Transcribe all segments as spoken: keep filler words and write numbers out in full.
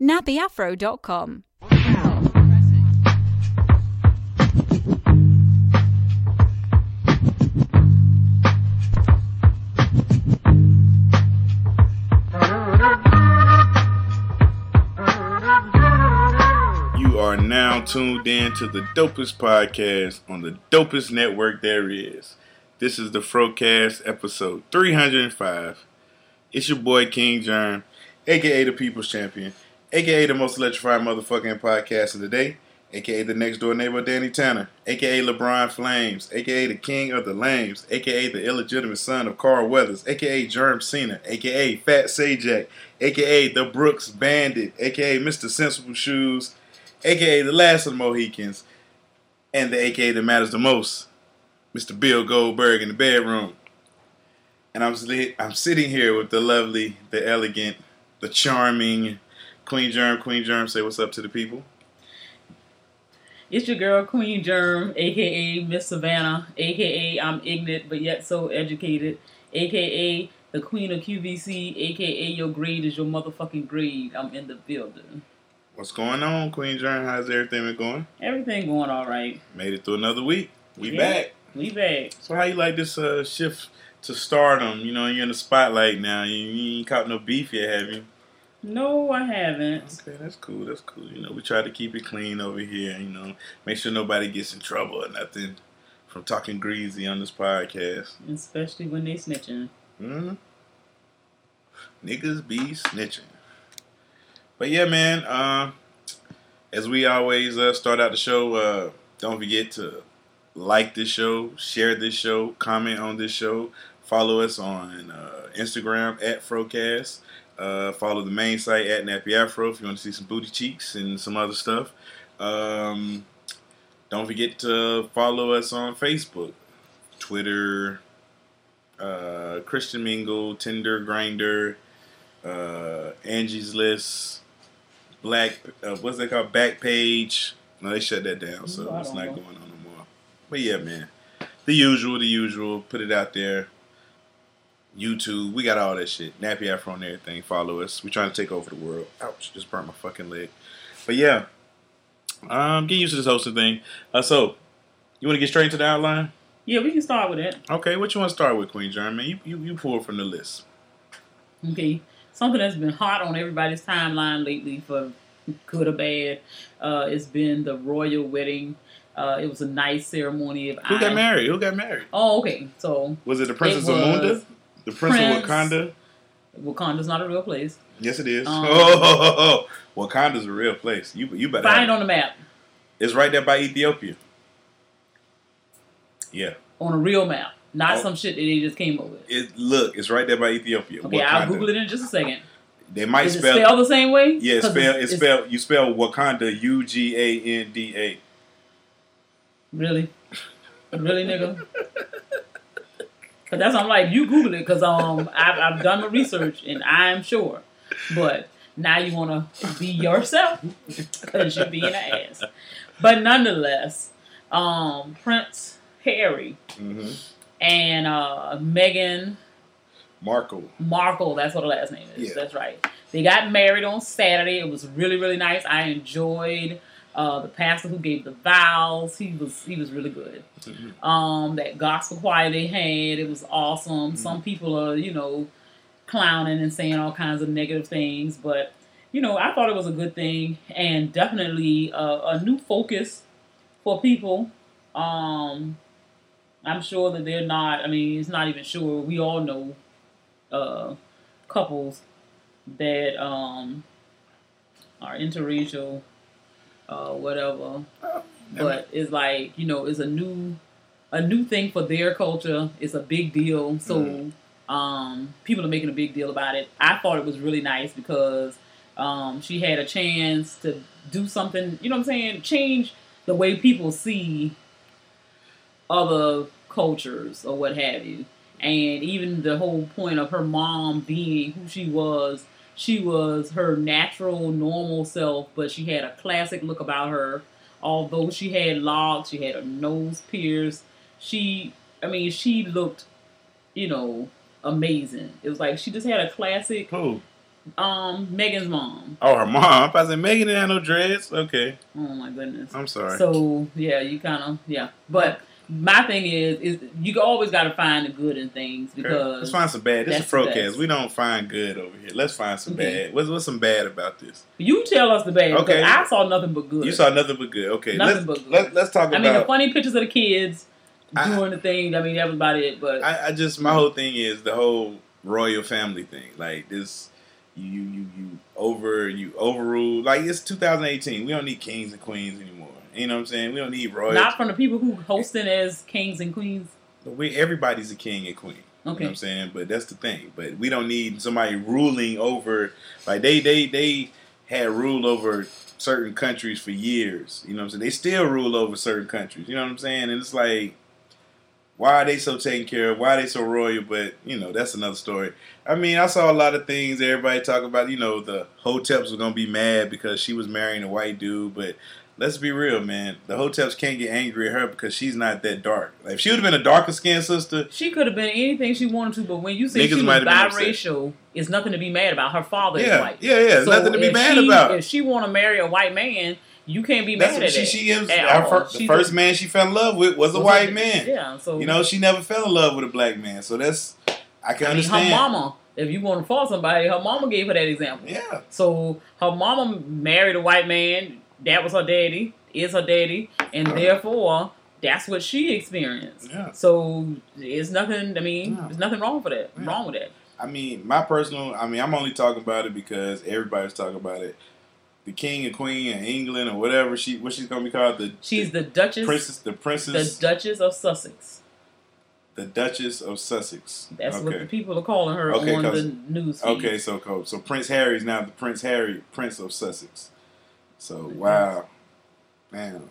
nappy afro dot com. You are now tuned in to the dopest podcast on the dopest network there is. This is the Frocast episode three hundred five. It's your boy King Germ, aka the People's Champion, aka the most electrifying motherfucking podcast of the day, aka the next door neighbor Danny Tanner, aka LeBron Flames, aka the king of the lames, aka the illegitimate son of Carl Weathers, aka Germ Cena, aka Fat Sajak, aka the Brooks Bandit, aka Mister Sensible Shoes, aka the last of the Mohicans, and the aka that matters the most, Mister Bill Goldberg in the bedroom. And I'm I'm sitting here with the lovely, the elegant, the charming Queen Germ. Queen Germ, say what's up to the people. It's your girl Queen Germ, aka Miss Savannah, aka I'm ignorant but yet so educated, aka the Queen of Q V C, aka your grade is your motherfucking grade. I'm in the building. What's going on, Queen Germ? How's everything been going? Everything going all right. Made it through another week. We yeah, back. We back. So how you like this uh, shift to stardom? You know, you're in the spotlight now. You, you ain't caught no beef yet, have you? No, I haven't. Okay, that's cool. That's cool. You know, we try to keep it clean over here. You know, make sure nobody gets in trouble or nothing from talking greasy on this podcast. Especially when they snitching. Mm-hmm. Niggas be snitching. But yeah, man, uh, as we always uh, start out the show, uh, don't forget to like this show, share this show, comment on this show, follow us on uh, Instagram at Frocast, uh, follow the main site at Nappy Afro if you want to see some booty cheeks and some other stuff. Um, don't forget to follow us on Facebook, Twitter, uh, Christian Mingle, Tinder, Grindr, uh, Angie's List, Black, uh, what's that called? Backpage. No, they shut that down, so Ooh, it's not know. going on no more. But yeah, man, the usual, the usual. Put it out there. YouTube, we got all that shit. Nappy Afro and everything. Follow us. We trying to take over the world. Ouch! Just burnt my fucking leg. But yeah, um, get used to this hosting thing. Uh, so you want to get straight into the outline? Yeah, we can start with it. Okay, what you want to start with, Queen Germ? Man, you you you pull from the list. Okay. Something that's been hot on everybody's timeline lately, for good or bad, uh, it's been the royal wedding. Uh, it was a nice ceremony. Of Who I... got married? Who got married? Oh, okay. So was it the Princess it of Munda? The Prince, Prince of Wakanda? Wakanda's not a real place. Yes, it is. Um, oh, oh, oh, oh, Wakanda's a real place. You you better find it on the map. It's right there by Ethiopia. Yeah. On a real map. Not Oh. some shit that they just came up with. It look, it's right there by Ethiopia. Okay, Wakanda. I'll Google it in just a second. They might Is spell it spelled the same way? Yeah, it's 'Cause spell it's, it's, it's spell you spell Wakanda U G A N D A. Really? Really, nigga? Cause that's I'm like, you Google it, because um I've, I've done my research and I'm sure. But now you want to be yourself because you're being an ass. But nonetheless, um, Prince Harry Mm-hmm. and uh, Meghan Markle. Markle, that's what the last name is. Yeah. That's right. They got married on Saturday. It was really, really nice. I enjoyed uh, the pastor who gave the vows. He was he was really good. Mm-hmm. Um, that gospel choir they had, it was awesome. Mm-hmm. Some people are, you know, clowning and saying all kinds of negative things, but you know, I thought it was a good thing and definitely a, a new focus for people. Um, I'm sure that they're not. I mean, it's not even sure. We all know uh, couples that um, are interracial, uh, whatever. But it's like, you know, it's a new a new thing for their culture. It's a big deal. So mm-hmm. um, people are making a big deal about it. I thought it was really nice because um, she had a chance to do something, you know what I'm saying? Change the way people see other cultures or what have you. And even the whole point of her mom being who she was, she was her natural, normal self, but she had a classic look about her. Although she had locks, she had her nose pierced. She, I mean, she looked, you know, amazing. It was like she just had a classic. Who? Um, Megan's mom. Oh, her mom. I said Megan didn't have no dreads. Okay. Oh my goodness. I'm sorry. So yeah, you kind of yeah, but my thing is is you always got to find the good in things because let's find some bad. This is that's the Frocast. best. We don't find good over here. Let's find some Okay. bad. What's what's some bad about this? You tell us the bad. Okay. Okay, I saw nothing but good. You saw nothing but good. Okay, Nothing let's but good. Let, let's talk I about. mean, the funny pictures of the kids I- doing the thing. I mean, that was about it. But I, I just my whole thing is the whole royal family thing. Like this, you you you over you overrule. Like it's two thousand eighteen. We don't need kings and queens anymore. You know what I'm saying? We don't need royal. not from the people who hosting as kings and queens. We everybody's a king and queen. You know Okay. what I'm saying? But that's the thing. But we don't need somebody ruling over. Like they they they had rule over certain countries for years. You know what I'm saying? They still rule over certain countries. You know what I'm saying? And it's like, why are they so taken care of? Why are they so royal? But, you know, that's another story. I mean, I saw a lot of things everybody talk about. You know, the Hoteps were going to be mad because she was marrying a white dude. But let's be real, man. The Hoteps can't get angry at her because she's not that dark. Like, if she would have been a darker skinned sister. She could have been anything she wanted to, but when you say Niggas she was might have been biracial, it's nothing to be mad about. Her father Yeah, is white. yeah, yeah. There's So nothing to be if mad she, about. If she want to marry a white man, you can't be That's mad what at she, that. she is. at Our all. fir- the She's first a- man she fell in love with was a was white a- man. Yeah, so You know, she never fell in love with a black man. So that's, I can I mean, understand. her mama. If you want to fault somebody, her mama gave her that example. Yeah. So her mama married a white man. That was her daddy. Is her daddy, and therefore that's what she experienced. Yeah. So it's nothing. I mean, Yeah. there's nothing wrong for that. Yeah. Wrong with that. I mean, my personal, I mean, I'm only talking about it because everybody's talking about it. The king and queen of England or whatever she, what she's gonna be called, the She's the Duchess. princess, the The princess, Duchess of Sussex. the Duchess of Sussex. That's what the okay. people are calling her Okay, on 'cause- the news feed. Okay, so cool. So Prince Harry's now the Prince Harry, Prince of Sussex. So wow, man,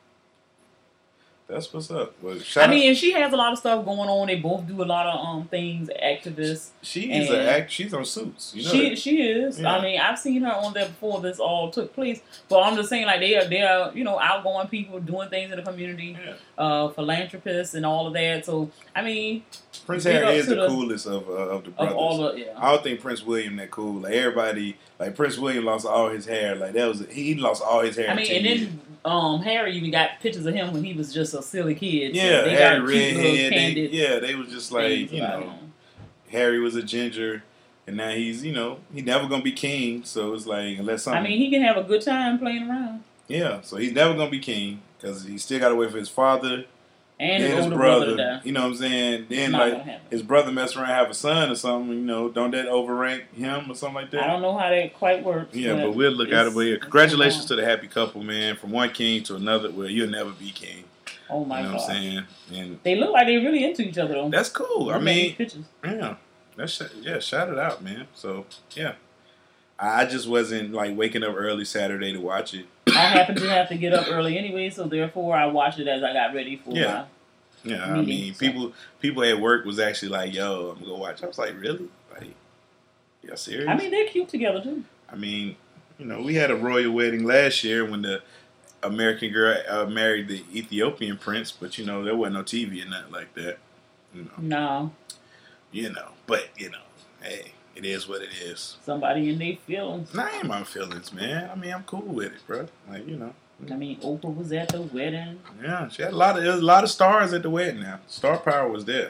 that's what's up. Well, shout I mean, out, and she has a lot of stuff going on. They both do a lot of um things, activists. she is and- an act. She's on Suits. You know she that. she is. Yeah. I mean, I've seen her on there before this all took place. But I'm just saying, like they are they are you know outgoing people doing things in the community, Yeah. uh, philanthropists and all of that. So I mean, Prince big up Harry is to the, the- coolest of uh, of the of brothers. all the yeah. I don't think Prince William that cool. Like everybody, like Prince William lost all his hair. Like that was he lost all his hair. I in mean, ten and years. then um, Harry even got pictures of him when he was just a silly kid. So yeah, they Harry got cute little redhead. They, candid yeah, they was just like things you about know, him. Harry was a ginger, and now he's you know he never gonna be king. So it's like unless something. I mean, he can have a good time playing around. yeah, so he's never gonna be king because he still got to wait for his father And then his his older brother. brother, to die. You know what I'm saying? Then Not like gonna happen. his brother mess around and have a son or something. You know, don't that overrank him or something like that? I don't know how that quite works. Yeah, but we'll look at it. it's- But yeah, it's congratulations going to the happy couple, man. From one king to another. Well, you'll never be king. on. Oh my You know god! what I'm saying? And They look like they really into each other though. that's cool. I Looking at these mean, pictures. yeah, that's yeah. Shout it out, man. So yeah, I just wasn't like waking up early Saturday to watch it. I happened to have to get up early anyway, so therefore I watched it as I got ready for Yeah. Yeah, I Meeting, mean, so. people people at work was actually like, "Yo, I'm gonna go watch." I was like, "Really? Like, y'all serious?" my. I mean, they're cute together too. I mean, you know, we had a royal wedding last year when the American girl uh, married the Ethiopian prince, but you know, there wasn't no T V or nothing like that. You know, No, you know, but you know, hey, it is what it is. somebody in their feelings. Nah, I ain't my feelings, man. I mean, I'm cool with it, bro. Like, you know, I mean, Oprah was at the wedding. yeah, she had a lot of there was a lot of stars at the wedding. Now, star power was there.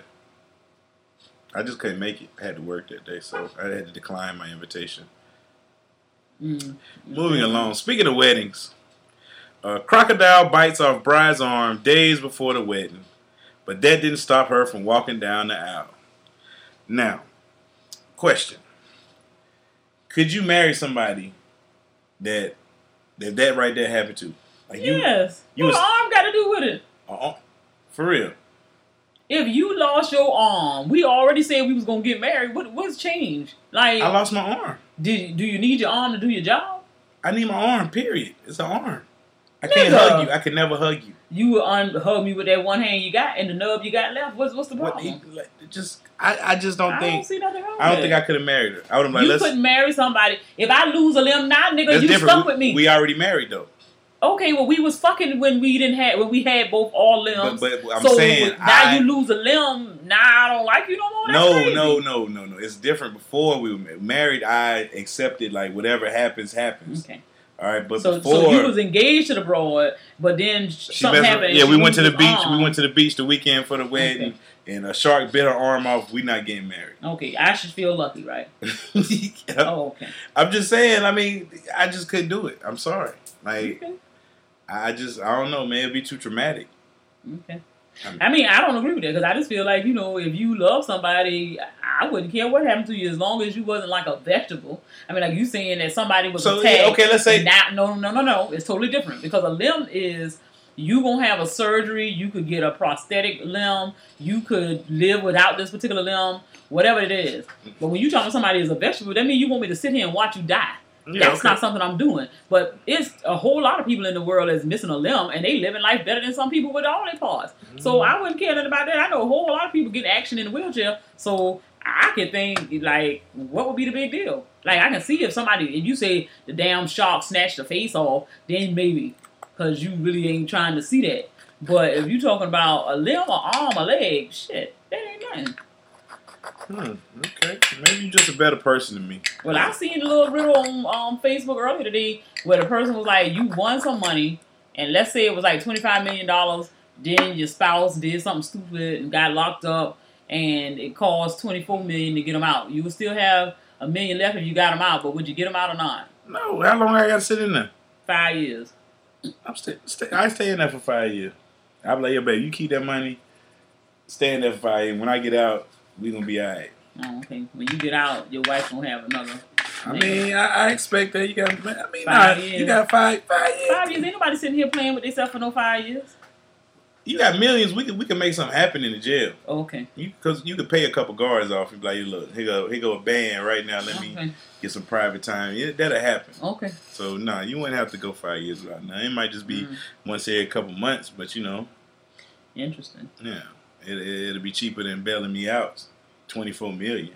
I just couldn't make it. I had to work that day, so I had to decline my invitation. Mm. Moving along. Speaking of weddings, a crocodile bites off bride's arm days before the wedding, but that didn't stop her from walking down the aisle. Now, question: could you marry somebody that that that right there happened to? Like you, Yes. you what was- arm got to do with it? uh, for real? If you lost your arm, we already said we was gonna get married. What what's changed? Like, I lost my arm. did do you need your arm to do your job? I need my arm. Period. It's an arm. I can't Nigga. hug you. I can never hug you. You would un- hug me with that one hand you got and the nub you got left. What's what's the What? problem? He, like, just I, I just don't I think. don't see nothing wrong. I don't with think it. I could have married her. I would have like You let's. couldn't marry somebody. If I lose a limb now, nigga, That's you different. stuck we, with me. we already married though. Okay, well, we was fucking when we didn't have when we had both all limbs. But, but I'm so saying now I, you lose a limb. Now I don't like you no more. That's no, crazy. no, no, no, no. It's different. Before we were married, I accepted like whatever happens, happens. Okay. All right, but so, before so you was engaged to the broad, but then something happened. Yeah, we went to the beach. Arm. We went to the beach the weekend for the wedding, okay. and a shark bit her arm off. We not getting married. Okay, I should feel lucky, right? yeah. Oh, okay. I'm just saying. I mean, I just couldn't do it. I'm sorry. Like, okay. I just, I don't know, man. It'd be too traumatic. Okay. I mean, I don't agree with that because I just feel like, you know, if you love somebody, I wouldn't care what happened to you as long as you wasn't like a vegetable. I mean, like you saying that somebody was so, attacked. Yeah, okay, let's say not, no, no, no, no. It's totally different because a limb is you gonna have a surgery. You could get a prosthetic limb. You could live without this particular limb, whatever it is. But when you talk to somebody as a vegetable, that means you want me to sit here and watch you die. Yeah, that's okay. not something I'm doing. But it's a whole lot of people in the world that's missing a limb, and they living life better than some people with all their parts. Mm-hmm. So I wouldn't care nothing about that. I know a whole lot of people get action in a wheelchair, so I could think, like, what would be the big deal? Like, I can see if somebody, if you say the damn shark snatched the face off, then maybe, because you really ain't trying to see that. But if you talking about a limb, or arm, or leg, shit, that ain't nothing. Hmm, okay. Maybe you're just a better person than me. Well, I seen a little riddle on um, Facebook earlier today where the person was like, you won some money, and let's say it was like twenty-five million dollars, then your spouse did something stupid and got locked up, and it cost twenty-four million dollars to get them out. You would still have a million left if you got them out, but would you get them out or not? No. How long I got to sit in there? Five years. I'm stay, stay, I stay in there for five years. I'm like, yo, baby, you keep that money, stay in there for five years. When I get out, we gonna be all right. Oh, okay. When you get out, your wife gonna have another. I mean, I, I expect that you got. I mean, five nah, years. You got five, five years. Five years. Ain't nobody sitting here playing with themselves for no five years. You got millions. We can we can make something happen in the jail. Okay. Because you, you could pay a couple guards off. You be like, look, here go, here go a band right now. Let okay. me get some private time. Yeah, that'll happen. Okay. So nah, you wouldn't have to go five years without now. It might just be mm. once every couple months, but you know. Interesting. Yeah, it, it, it'll be cheaper than bailing me out. Twenty-four million.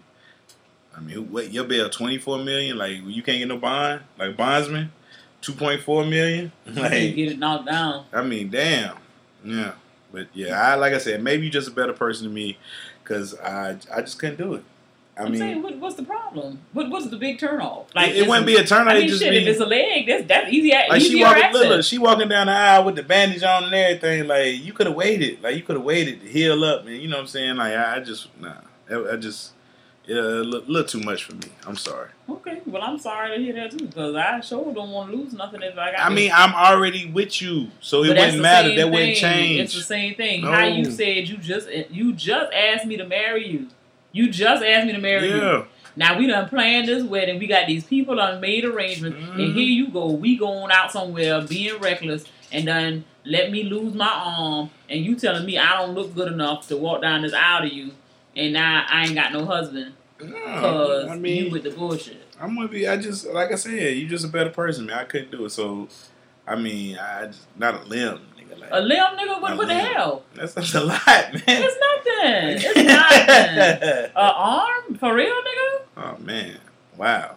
I mean, what your bail? Twenty-four million? Like you can't get no bond? Like bondsman? Two point four million? Like you get it knocked down. I mean, damn. Yeah, but yeah, I like I said, maybe you're just a better person than me because I I just couldn't do it. I I'm mean, saying, what, what's the problem? What, what's the big turnoff? Like it, it wouldn't a, be a turnoff. I mean, it just shit, be, if it's a leg, that's that's easy. Like easier she walking, access. look, look, she walking down the aisle with the bandage on and everything. Like you could have waited. Like you could have waited to heal up, man. You know what I'm saying? Like I, I just nah. I, I just. Yeah, a little, little too much for me. I'm sorry. Okay, well, I'm sorry to hear that too, because I sure don't want to lose nothing if I got. I mean, I'm already with you, so it wouldn't matter. That wouldn't change. It's the same thing. No. How you said you just you just asked me to marry you. You just asked me to marry yeah. you. Now we done planned this wedding. We got these people done made arrangements, mm-hmm. and here you go. We going out somewhere being reckless, and then let me lose my arm, and you telling me I don't look good enough to walk down this aisle to you, and now I ain't got no husband. Because no, I mean, you with the bullshit. I'm gonna be. I just like I said, you just a better person, man. I couldn't do it. So, I mean, I just not a limb, nigga. Like, a limb, nigga. What, what the hell? That's, that's a lot, man. It's nothing. It's nothing. An arm for real, nigga. Oh man, wow.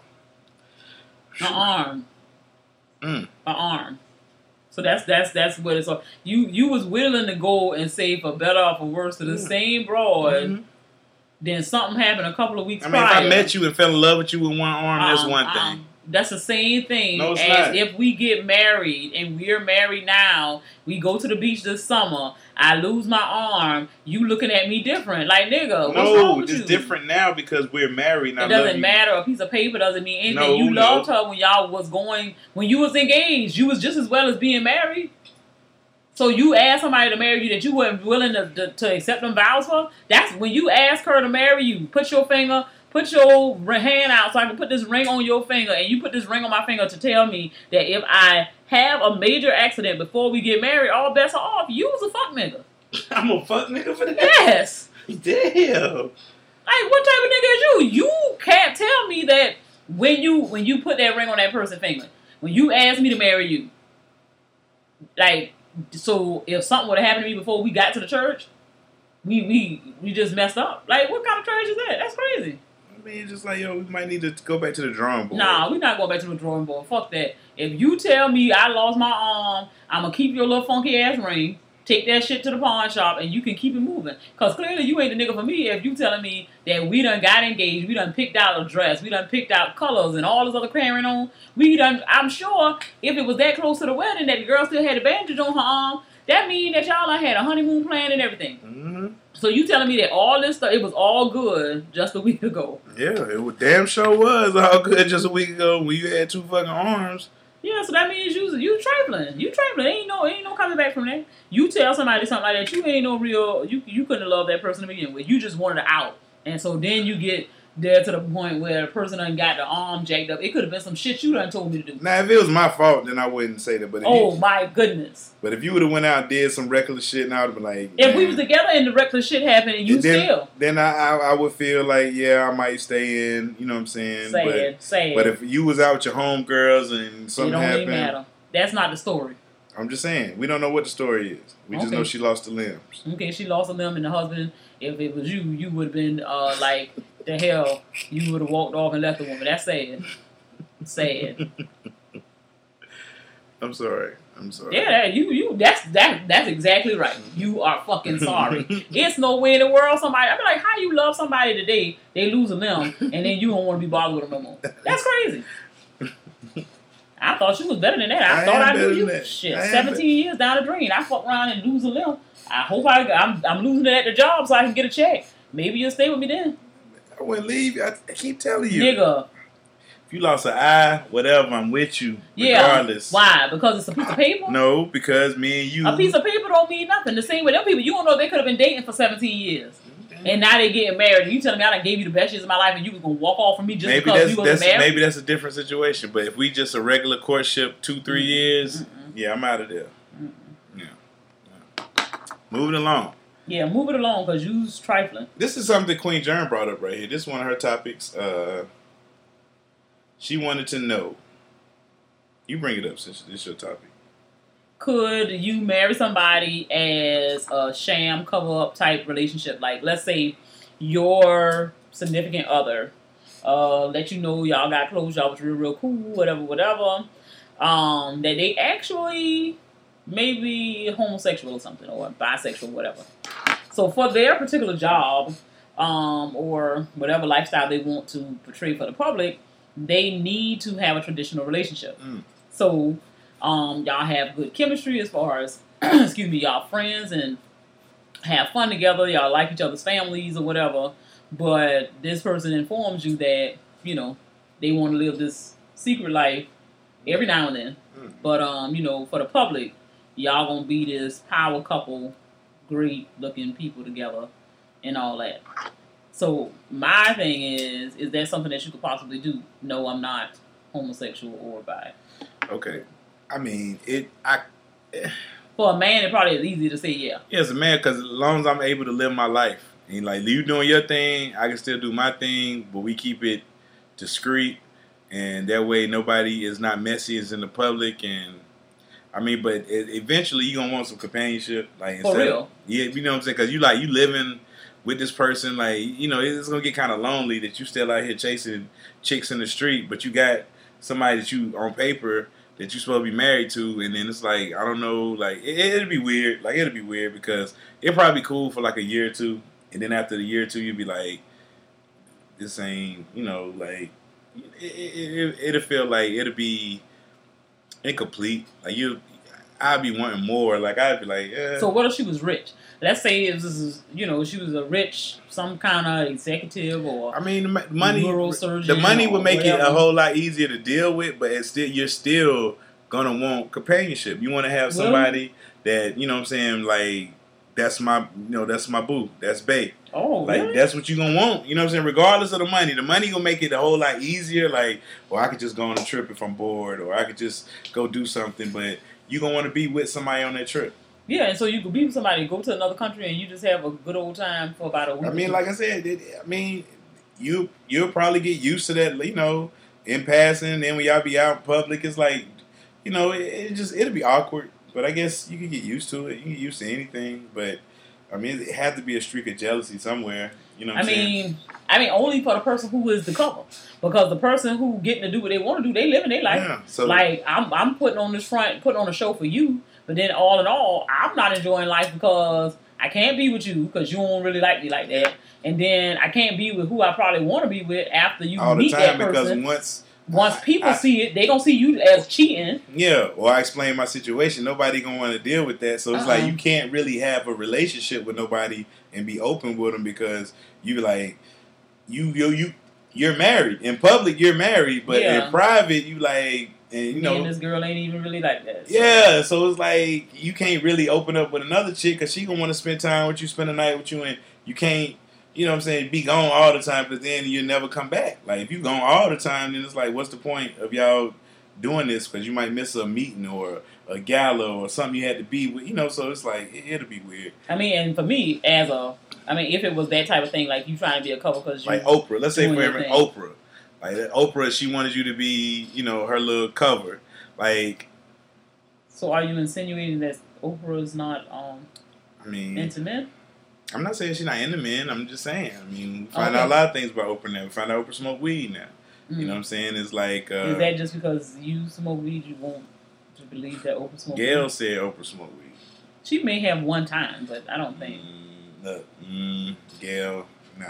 An arm. Mm. An arm. So that's that's that's what it's all. You you was willing to go and say for better or for worse to the mm. same broad. Mm-hmm. Then something happened a couple of weeks I mean, prior. if I met you and fell in love with you with one arm, um, that's one thing. Um, that's the same thing no, it's as not. If we get married and we're married now, we go to the beach this summer, I lose my arm, you looking at me different. Like, nigga, what's no, wrong with it's you? different now because we're married. It doesn't matter. A piece of paper doesn't mean anything. No, you no. loved her when y'all was going, when you was engaged. You was just as well as being married. So you asked somebody to marry you that you weren't willing to, to, to accept them vows for? That's when you ask her to marry you. Put your finger, put your hand out so I can put this ring on your finger, and you put this ring on my finger to tell me that if I have a major accident before we get married, all bets are off. You was a fuck nigga. I'm a fuck nigga for that? Yes. Damn. Like, what type of nigga is you? You can't tell me that when you when you put that ring on that person's finger, when you asked me to marry you, like, so if something would have happened to me before we got to the church, we we we just messed up. Like, what kind of church is that? That's crazy. I mean, it's just like, yo, we might need to go back to the drawing board. Nah, we're not going back to the drawing board. Fuck that. If you tell me I lost my arm, I'm going to keep your little funky ass ring, take that shit to the pawn shop, and you can keep it moving. Because clearly you ain't the nigga for me if you telling me that we done got engaged, we done picked out a dress, we done picked out colors and all this other carrying on. We done, I'm sure if it was that close to the wedding that the girl still had a bandage on her arm, that means that y'all done had a honeymoon plan and everything. Mm-hmm. So you telling me that all this stuff, it was all good just a week ago? Yeah, it was, damn sure was all good just a week ago when you had two fucking arms. Yeah, so that means you you trifling. You trifling. Ain't no ain't no coming back from that. You tell somebody something like that, you ain't no real. You you couldn't have loved that person to begin with. You just wanted to out, and so then you get there to the point where the person done got the arm jacked up. It could have been some shit you done told me to do. Now, if it was my fault, then I wouldn't say that. But if oh you, my goodness! But if you would have went out and did some reckless shit, and I would have been like, if man. we was together and the reckless shit happened, and you then, still, then I, I I would feel like, yeah, I might stay in. You know what I'm saying? Sad, but, sad. But if you was out with your homegirls and something it don't happened, even matter. That's not the story. I'm just saying, we don't know what the story is. We just Okay. know she lost the limbs. Okay, she lost a limb, and the husband, if it was you, you would have been uh, like, the hell, you would have walked off and left the woman. That's sad. Sad. I'm sorry. I'm sorry. Yeah, that, you, you, that's that, that's exactly right. You are fucking sorry. It's no way in the world somebody, I be like, how you love somebody today, they lose a limb, and then you don't want to be bothered with them no more. That's crazy. I thought you was better than that. I, I thought am I knew better you. than that. Shit, I am seventeen years down the drain. I fuck around and lose a limb. I hope I, I'm, I'm losing it at the job so I can get a check. Maybe you'll stay with me then. I wouldn't leave. I, I keep telling you. Nigga. If you lost an eye, whatever, I'm with you. Yeah. Regardless. Why? Because it's a piece of paper? No, because me and you. A piece of paper don't mean nothing. The same with them people. You don't know they could have been dating for seventeen years. And now they getting married. And you telling me I done gave you the best years of my life and you was going to walk off from me just maybe because that's, you was that's, married? Maybe that's a different situation. But if we just a regular courtship, two, three Mm-mm. years, Mm-mm. yeah, I'm out of there. Mm-mm. Yeah. yeah. Moving along. Yeah, move it along because you's trifling. This is something Queen Jern brought up right here. This is one of her topics. Uh, she wanted to know. You bring it up since this is your topic. Could you marry somebody as a sham cover-up type relationship? Like, let's say your significant other uh, let you know y'all got close, y'all was real, real cool, whatever, whatever. Um, that they actually maybe homosexual or something, or bisexual, whatever. So for their particular job um, or whatever lifestyle they want to portray for the public, they need to have a traditional relationship. Mm. So um, y'all have good chemistry as far as, excuse me, y'all friends and have fun together. Y'all like each other's families or whatever. But this person informs you that, you know, they want to live this secret life every now and then. Mm. But, um, you know, for the public, y'all gonna be this power couple, great looking people together and all that. So my thing is, is that something that you could possibly do? No, I'm not homosexual or bi. Okay. I mean, it. I. Eh. For a man, it probably is easy to say yeah. Yeah, as a man, because as long as I'm able to live my life, and like you doing your thing, I can still do my thing, but we keep it discreet, and that way nobody is not messy, is in the public, and I mean, but it, eventually you gonna want some companionship, like For real. Yeah, you know what I'm saying? Because you like you living with this person, like you know, it's gonna get kind of lonely that you still out here chasing chicks in the street, but you got somebody that you on paper that you're supposed to be married to, and then it's like, I don't know, like, it, it'd be weird. Like, it'd be weird because it'd probably be cool for like a year or two, and then after the year or two, you'd be like, this ain't, you know, like, it, it, it, it'll feel like it'll be incomplete. Like, you, I'd be wanting more. Like, I'd be like, yeah. So what if she was rich? Let's say it was, you know, she was a rich, some kind of executive or I mean, the money, neurosurgeon the money would make whatever. it a whole lot easier to deal with, but it's still, you're still gonna want companionship. You want to have somebody really? that, you know what I'm saying, like, that's my, you know, that's my boo, that's bae. Oh, like really? That's what you gonna want. You know what I'm saying? Regardless of the money, the money gonna make it a whole lot easier. Like, well, I could just go on a trip if I'm bored, or I could just go do something. But you gonna want to be with somebody on that trip. Yeah, and so you could be with somebody, go to another country, and you just have a good old time for about a week. I mean, like I said, it, I mean, you you'll probably get used to that. You know, in passing, then when y'all be out in public, it's like, you know, it, it just it'll be awkward. But I guess you can get used to it. You can get used to anything. But I mean, it had to be a streak of jealousy somewhere. You know what I I'm saying? mean, I mean, only for the person who is the couple. Because the person who getting to do what they want to do, they living their life. Yeah, so, like, I'm I'm putting on this front, putting on a show for you, but then all in all, I'm not enjoying life because I can't be with you because you don't really like me like that. And then I can't be with who I probably want to be with after you all meet the time that person. because once... Once people I, see it, they gonna see you as cheating. Yeah, or I explain my situation. Nobody gonna want to deal with that. So it's uh-uh. like you can't really have a relationship with nobody and be open with them because you like you you you you're married in public. You're married, but yeah. in private, you like and you Me know and this girl ain't even really like that. So. Yeah, so it's like you can't really open up with another chick because she gonna want to spend time with you, spend the night with you, and you can't. You know what I'm saying? Be gone all the time, but then you never come back. Like, if you gone all the time, then it's like, what's the point of y'all doing this? Because you might miss a meeting or a gala or something you had to be with. You know, so it's like, it, it'll be weird. I mean, and for me, as a, I mean, if it was that type of thing, like you trying to be a couple because you like Oprah. Let's say for everything, Oprah. Like, Oprah, she wanted you to be, you know, her little cover. Like. So are you insinuating that Oprah is not um, I mean, into men? I'm not saying she's not into men. I'm just saying. I mean, we find okay. out a lot of things about Oprah now. We find out Oprah smoke weed now. Mm. You know what I'm saying? It's like... Uh, is that just because you smoke weed, you won't to believe that Oprah smoke Gail weed? said Oprah smoke weed. She may have one time, but I don't think... Mm, look, mm, Gail, nah.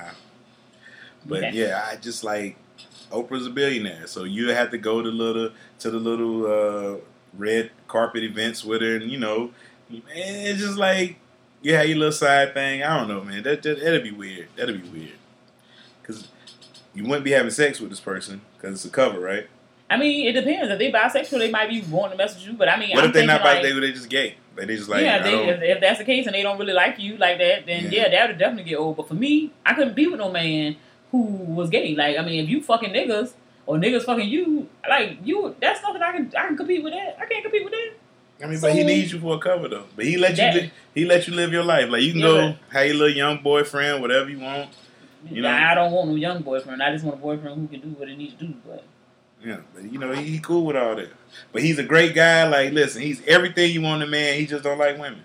But okay. yeah, I just like... Oprah's a billionaire, so you have to go to little to the little uh, red carpet events with her, and you know, and it's just like... You have your little side thing. I don't know, man. That, that that'd be weird. That'd be weird. Because you wouldn't be having sex with this person because it's a cover, right? I mean, it depends. If they bisexual, they might be wanting to mess with you. But I mean, what I'm if they're not like, bisexual? They just gay. Like they just like yeah. They, if, if that's the case and they don't really like you like that, then yeah, yeah that would definitely get old. But for me, I couldn't be with no man who was gay. Like I mean, if you fucking niggas or niggas fucking you, like you, that's nothing I can I can compete with that. I can't compete with that. I mean, so, but he needs you for a cover though. But he let that, you li- he let you live your life. Like you can yeah, go but, have your little young boyfriend, whatever you want. You know, I don't want no young boyfriend. I just want a boyfriend who can do what he needs to do. But yeah, but you know he, he cool with all that. But he's a great guy. Like listen, he's everything you want in a man. He just don't like women.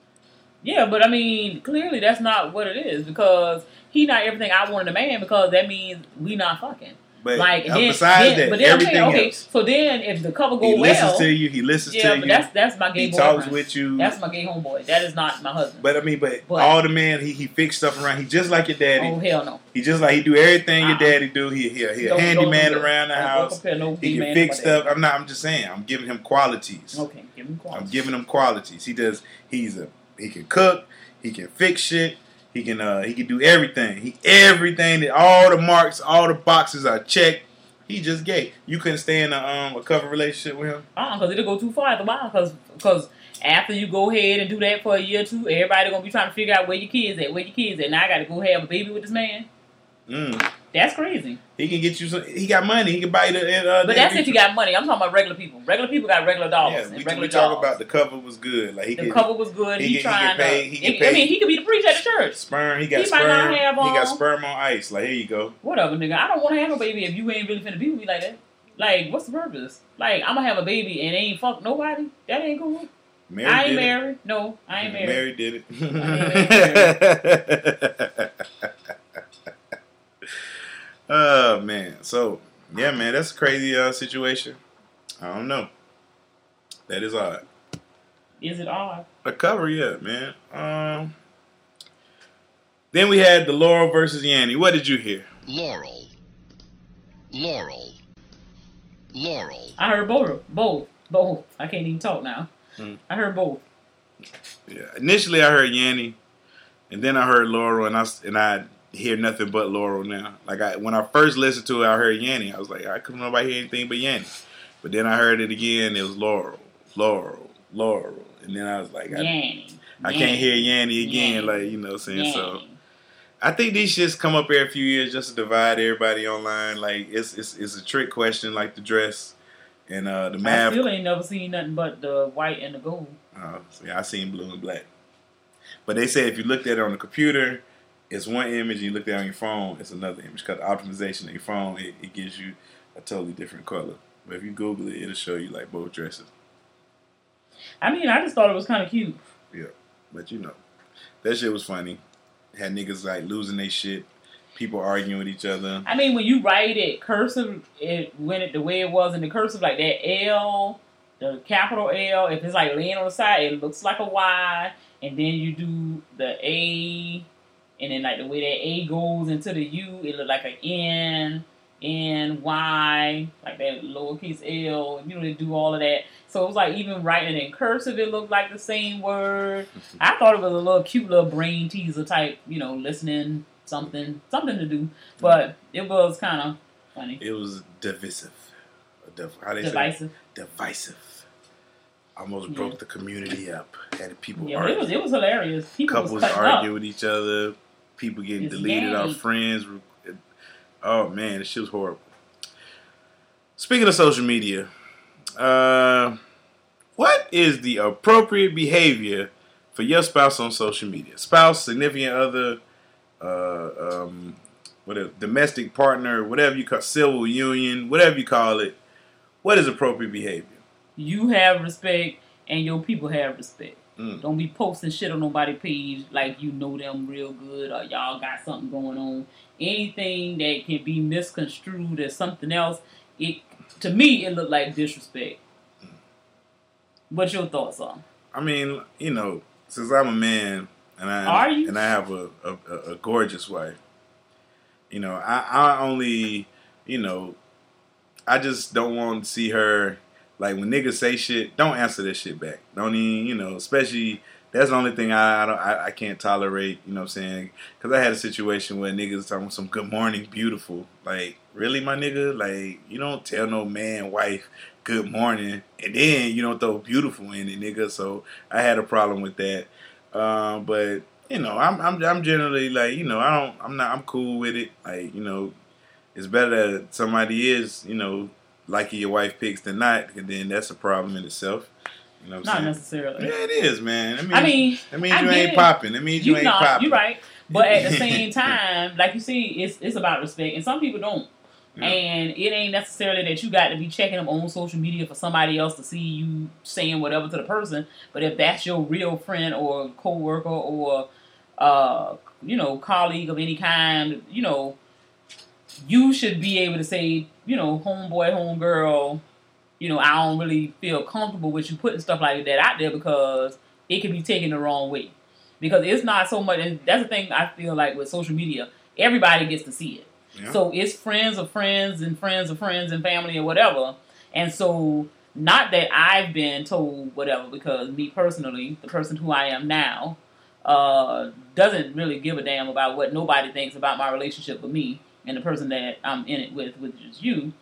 Yeah, but I mean, clearly that's not what it is because he not everything I want in a man because that means we not fucking. But like, uh, then, besides then, that, but then everything I'm saying, okay, else. so then if the cover go he well, listens to you. He listens yeah, to but you. that's that's my gay he boyfriend. talks with you. That's my gay homeboy. That is not my husband. But I mean, but, but all the man, he he fix stuff around. He just like your daddy. Oh hell no. He just like he do everything uh-uh. your daddy do. He he he a don't, handyman don't around the don't house. No he can fix stuff. I'm not. I'm just saying. I'm giving him qualities. Okay, give him qualities. I'm giving him qualities. He does. He's a. He can cook. He can fix shit. He can. Uh. He can do everything. He everything. That all the marks, all the boxes are checked. He just gay. You couldn't stay in a um a cover relationship with him. Uh, uh because it'll go too far after a while. Because because after you go ahead and do that for a year or two, everybody gonna be trying to figure out where your kids at. Where your kids at? Now I got to go have a baby with this man. Mm. That's crazy. He can get you some. He got money. He can buy you the. Uh, but that's if you got money. I'm talking about regular people. Regular people got regular dollars. Yeah, and we, regular we talk dollars. about the cover was good. Like he the could, cover was good. He, he, he trying he pay, to. He He, pay, I mean, he could be the preacher at the church. Sperm. He got he sperm. Might not have, um, he got sperm on ice. Like here you go. Whatever, nigga. I don't want to have no baby if you ain't really finna be with me like that. Like, what's the purpose? Like, I'm gonna have a baby and ain't fuck nobody. That ain't cool. Mary I ain't did married. It. No, I ain't married. Mary did it. Oh man. So yeah, man, that's a crazy uh, situation. I don't know. That is odd. Is it odd? A cover, yeah, man. Um. Then we had the Laurel versus Yanny. What did you hear? Laurel. Laurel. Laurel. I heard both. Both. Both. I can't even talk now. Hmm. I heard both. Yeah. Initially, I heard Yanny, and then I heard Laurel, and I and I hear nothing but Laurel now. Like I, when I first listened to it, I heard Yanny. I was like, I couldn't nobody hear anything but Yanny. But then I heard it again. It was Laurel, Laurel, Laurel, and then I was like, I, Yanny. I Yanny. can't hear Yanny again. Yanny. Like you know, what I'm saying Yanny. So. I think these shits come up every few years just to divide everybody online. Like it's it's it's a trick question, like the dress and uh, the math. I still ain't never seen nothing but the white and the gold. Oh, so yeah, I seen blue and black. But they say if you looked at it on the computer, it's one image. And you look at it on your phone, it's another image. Because the optimization of your phone, it, it gives you a totally different color. But if you Google it, it'll show you like both dresses. I mean, I just thought it was kind of cute. Yeah, but you know. That shit was funny. Had niggas like losing their shit. People arguing with each other. I mean, when you write it cursive, it when it the way it was in the cursive, like that L, the capital L. If it's like laying on the side, it looks like a Y. And then you do the A, and then like the way that A goes into the U, it look like an N, N, Y, like that lowercase L. You know, they do all of that. So it was like even writing it in cursive, it looked like the same word. I thought it was a little cute little brain teaser type, you know, listening. Something, something to do, but it was kind of funny. It was divisive. Div- how they divisive. Say? Divisive. Almost yeah. broke the community up. Had people yeah, argue. It was, it was hilarious. People Couples was argue up. with each other. People getting It's deleted off friends. Oh man, this shit was horrible. Speaking of social media, uh, what is the appropriate behavior for your spouse on social media? Spouse, significant other. Uh, um, whatever, domestic partner, whatever you call civil union, whatever you call it. What is appropriate behavior? You have respect, and your people have respect. Mm. Don't be posting shit on nobody's page like you know them real good, or y'all got something going on. Anything that can be misconstrued as something else, it to me it looked like disrespect. Mm. What's your thoughts on? I mean, you know, since I'm a man. And I, Are you? And I have a, a, a gorgeous wife. You know, I, I only, you know, I just don't want to see her, like, when niggas say shit, don't answer that shit back. Don't even, you know, especially, that's the only thing I I, don't, I, I can't tolerate, you know what I'm saying? Because I had a situation where niggas talking some good morning, beautiful. Like, really, my nigga? Like, you don't tell no man, wife, good morning, and then you don't throw beautiful in it, nigga. So I had a problem with that. Uh, but you know, I'm I'm I'm generally like, you know, I don't I'm not I'm cool with it. Like, you know, it's better that somebody is, you know, liking your wife pics than not, and then that's a problem in itself. You know what I'm Not saying? necessarily. Yeah, it is, man. I mean, I mean, that means I you get ain't it. popping. It means you, You ain't not, popping. you're right. But at the same time, like you see, it's it's about respect, and some people don't. Yeah. And it ain't necessarily that you got to be checking them on social media for somebody else to see you saying whatever to the person. But if that's your real friend or coworker or uh, you know, colleague of any kind, you know, you should be able to say, you know, homeboy, homegirl, you know, I don't really feel comfortable with you putting stuff like that out there because it can be taken the wrong way. Because it's not so much, and that's the thing I feel like with social media, everybody gets to see it. Yeah. So it's friends of friends and friends of friends and family or whatever. And so, not that I've been told whatever, because me personally, the person who I am now, uh, doesn't really give a damn about what nobody thinks about my relationship with me and the person that I'm in it with, which is you,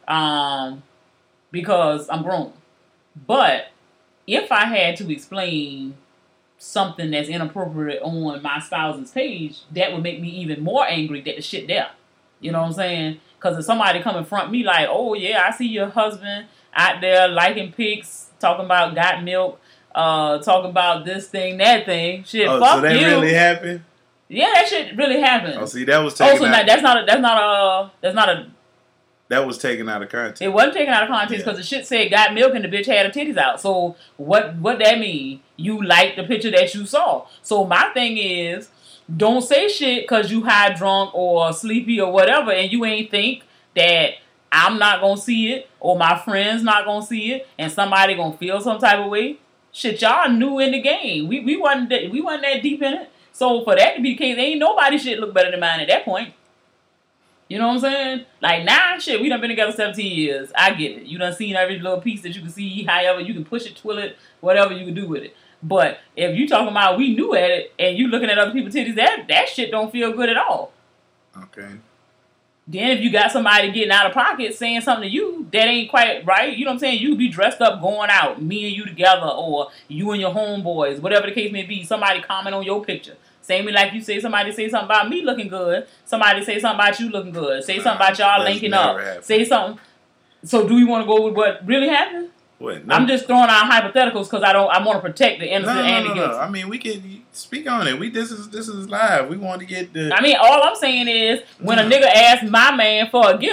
um, because I'm grown. But if I had to explain something that's inappropriate on my spouse's page, that would make me even more angry that the shit there. You know what I'm saying? Because if somebody come in front of me like, oh yeah, I see your husband out there liking pics, talking about got milk, uh, talking about this thing, that thing, shit, oh, fuck so that you. really happened? Yeah, that shit really happened. Oh, see, that was taken also, out. Not, that's not a, that's not a, that's not a. That was taken out of context. It wasn't taken out of context because yeah. the shit said got milk and the bitch had her titties out. So what, what that mean? You liked the picture that you saw. So my thing is, don't say shit because you high, drunk, or sleepy, or whatever, and you ain't think that I'm not going to see it, or my friend's not going to see it, and somebody going to feel some type of way. Shit, y'all new in the game. We we wasn't that, we wasn't that deep in it. So for that to be the case, ain't nobody shit look better than mine at that point. You know what I'm saying? Like, nah, shit, we done been together seventeen years. I get it. You done seen every little piece that you can see, however, you can push it, twill it, whatever you can do with it. But if you talking about we knew at it and you looking at other people's titties, that that shit don't feel good at all. Okay. Then if you got somebody getting out of pocket saying something to you that ain't quite right, you know what I'm saying? You could be dressed up going out, me and you together, or you and your homeboys, whatever the case may be. Somebody comment on your picture. Same like you say, somebody say something about me looking good. Somebody say something about you looking good. Say something about y'all linking up. Happened. Say something. So do we want to go with what really happened? What? No. I'm just throwing out hypotheticals because I don't. I want to protect the innocent no, no, and the no, guilty. No. I mean, we can speak on it. We this is this is live. We want to get the. I mean, all I'm saying is when no. a nigga asks my man for a gift,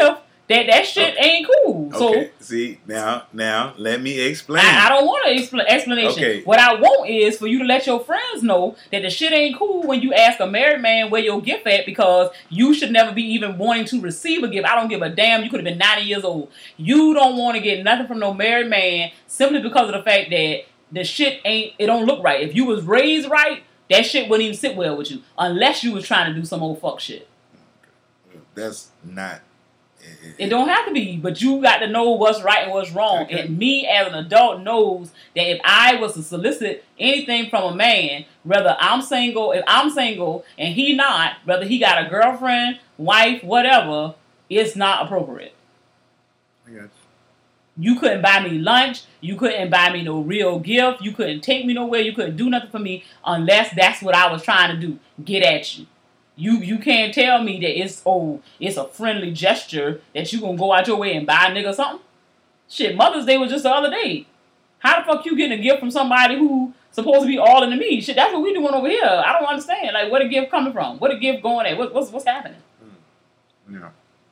That that shit okay. ain't cool. So okay. See now, now let me explain. I, I don't want an expl- explanation. Okay. What I want is for you to let your friends know that the shit ain't cool when you ask a married man where your gift at, because you should never be even wanting to receive a gift. I don't give a damn. You could have been ninety years old. You don't want to get nothing from no married man simply because of the fact that the shit ain't. It don't look right. If you was raised right, that shit wouldn't even sit well with you unless you was trying to do some old fuck shit. That's not. It don't have to be, but you got to know what's right and what's wrong. Okay. And me as an adult knows that if I was to solicit anything from a man, whether I'm single, if I'm single and he not, whether he got a girlfriend, wife, whatever, it's not appropriate. I got you. You couldn't buy me lunch. You couldn't buy me no real gift. You couldn't take me nowhere. You couldn't do nothing for me unless that's what I was trying to do. Get at you. You you can't tell me that it's oh it's a friendly gesture that you gonna go out your way and buy a nigga something. Shit, Mother's Day was just the other day. How the fuck you getting a gift from somebody who supposed to be all into me? Shit, that's what we doing over here. I don't understand. Like, where the gift coming from? Where the gift going at? What, what's what's happening? No.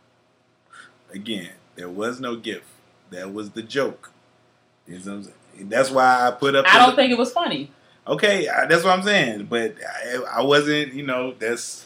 Again, there was no gift. That was the joke. You know what I'm saying? That's why I put up. I don't the, think it was funny. Okay, that's what I'm saying. But I, I wasn't. You know, that's.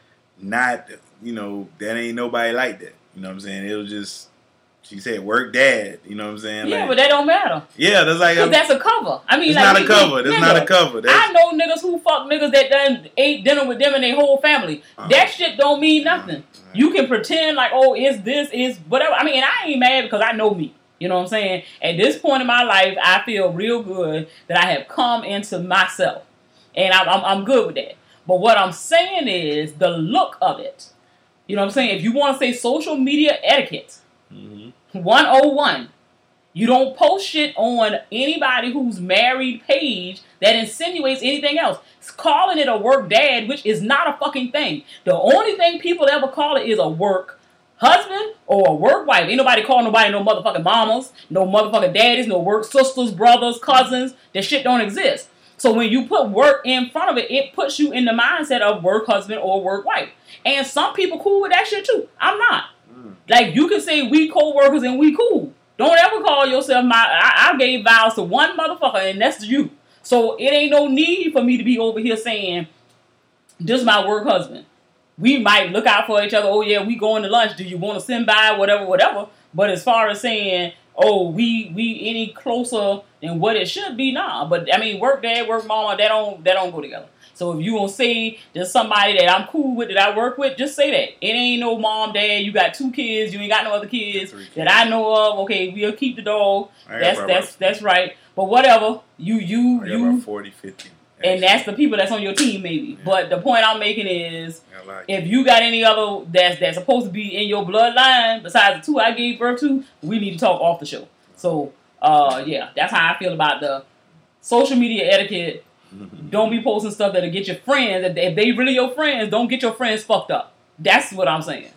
Not, you know, that ain't nobody like that. You know what I'm saying? It was just, she said, work dad. You know what I'm saying? Yeah, like, but that don't matter. Yeah, that's like. Because that's a cover. I mean, it's like, not we, a cover. we, That's nigga, not a cover. That's, I know niggas who fuck niggas that done ate dinner with them and their whole family. Uh, that shit don't mean nothing. Uh, you can pretend like, oh, it's this, is whatever. I mean, and I ain't mad because I know me. You know what I'm saying? At this point in my life, I feel real good that I have come into myself. And I'm, I'm, I'm good with that. But what I'm saying is the look of it. You know what I'm saying? If you want to say social media etiquette, mm-hmm. one oh one, you don't post shit on anybody who's married page that insinuates anything else. It's calling it a work dad, which is not a fucking thing. The only thing people ever call it is a work husband or a work wife. Ain't nobody call nobody no motherfucking mamas, no motherfucking daddies, no work sisters, brothers, cousins. That shit don't exist. So when you put work in front of it, it puts you in the mindset of work husband or work wife. And some people cool with that shit too. I'm not. Mm. Like, you can say we co-workers and we cool. Don't ever call yourself my... I, I gave vows to one motherfucker and that's you. So it ain't no need for me to be over here saying, this is my work husband. We might look out for each other. Oh yeah, we going to lunch. Do you want to send by? Whatever, whatever. But as far as saying... oh, we we any closer than what it should be, nah. But I mean, work dad, work mama, that don't that don't go together. So if you gonna say there's somebody that I'm cool with, that I work with, just say that. It ain't no mom, dad, you got two kids, you ain't got no other kids, kids. that I know of. Okay, we'll keep the dog. That's that's that's right. But whatever, you you I got you about forty, fifty. And that's the people that's on your team, maybe. Yeah. But the point I'm making is, like if you got any other that's that's supposed to be in your bloodline besides the two I gave birth to, we need to talk off the show. So, uh, yeah, that's how I feel about the social media etiquette. Don't be posting stuff that'll get your friends. If they really your friends, don't get your friends fucked up. That's what I'm saying.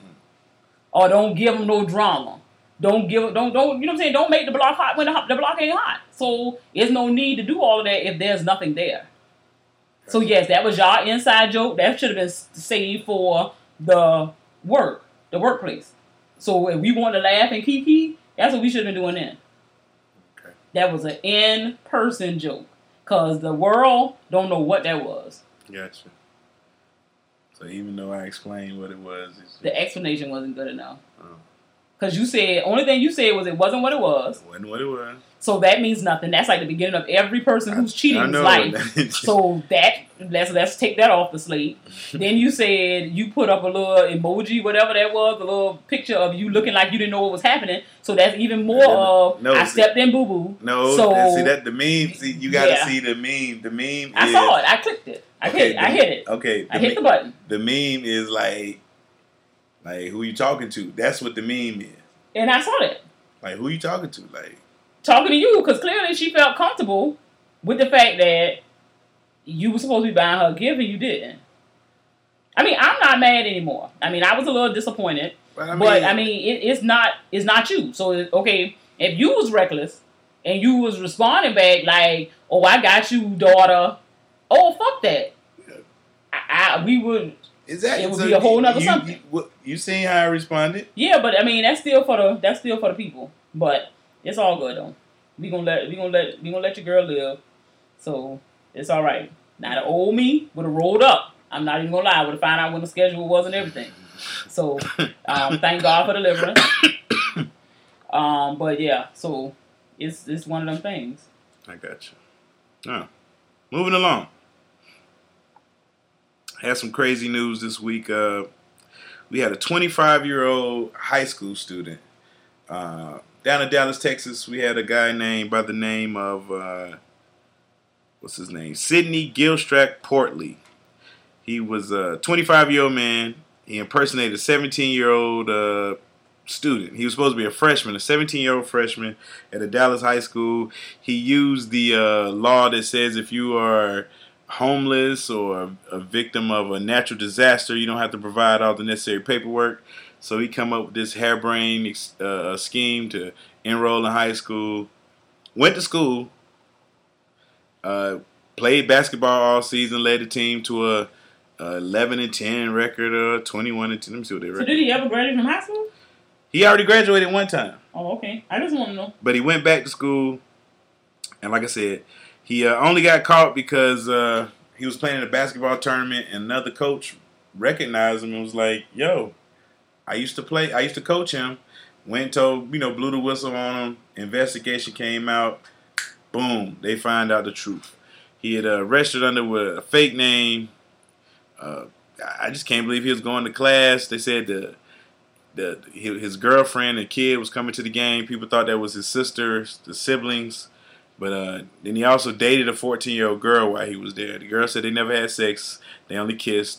Or don't give them no drama. Don't give don't don't you know what I'm saying? Don't make the block hot when the, the block ain't hot. So there's no need to do all of that if there's nothing there. So yes, that was y'all inside joke. That should have been saved for the work, the workplace. So if we want to laugh and kiki, that's what we should have been doing then. Okay. That was an in-person joke. Because the world don't know what that was. Gotcha. So even though I explained what it was... It's the explanation wasn't good enough. Because oh. you said, only thing you said was it wasn't what it was. It wasn't what it was. So that means nothing. That's like the beginning of every person who's I, cheating in life. So that let's let's take that off the slate. Then you said you put up a little emoji, whatever that was, a little picture of you looking like you didn't know what was happening. So that's even more of no, I see, stepped in boo boo. No, so, see that the meme. See, you got to yeah. see the meme. The meme. I is, saw it. I clicked it. I okay, hit. It. The, I hit it. Okay, I hit me- the button. The meme is like, like who you talking to? That's what the meme is. And I saw that. Like who you talking to? Like. Talking to you, because clearly she felt comfortable with the fact that you were supposed to be buying her a gift and you didn't. I mean, I'm not mad anymore. I mean, I was a little disappointed, but I mean, but, I mean it, it's not it's not you. So, okay, if you was reckless and you was responding back like, oh, I got you, daughter. Oh, fuck that. Yeah. I, I, we would, Exactly. It would So be a whole nother you, something. You, you seen how I responded? Yeah, but I mean that's still for the that's still for the people. But it's all good though. We gonna let we gonna let we gonna let your girl live. So it's all right. Now the old me would have rolled up. I'm not even gonna lie. Would have found out when the schedule was and everything. So um, thank God for deliverance. um, but yeah, so it's it's one of them things. I got you. Oh. Moving along. Had some crazy news this week. Uh, we had a twenty-five-year-old high school student uh, down in Dallas, Texas. We had a guy named by the name of uh, what's his name? Sidney Gilstrap Portley. He was a twenty-five-year-old man. He impersonated a seventeen-year-old uh, student. He was supposed to be a freshman, a seventeen-year-old freshman at a Dallas high school. He used the uh, law that says if you are homeless or a victim of a natural disaster, you don't have to provide all the necessary paperwork. So he come up with this harebrained uh, scheme to enroll in high school. Went to school, uh, played basketball all season, led the team to a, a eleven and ten record, or twenty-one and ten. Let me see what they record. So did he ever graduate from high school? He already graduated one time. Oh, okay. I just want to know. But he went back to school, and like I said, he uh, only got caught because uh, he was playing in a basketball tournament, and another coach recognized him and was like, "Yo, I used to play. I used to coach him." Went and told, you know, blew the whistle on him. Investigation came out. Boom, they find out the truth. He had uh, registered under with a fake name. Uh, I just can't believe he was going to class. They said the the his girlfriend and kid was coming to the game. People thought that was his sister, the siblings. But uh, then he also dated a fourteen-year-old girl while he was there. The girl said they never had sex. They only kissed.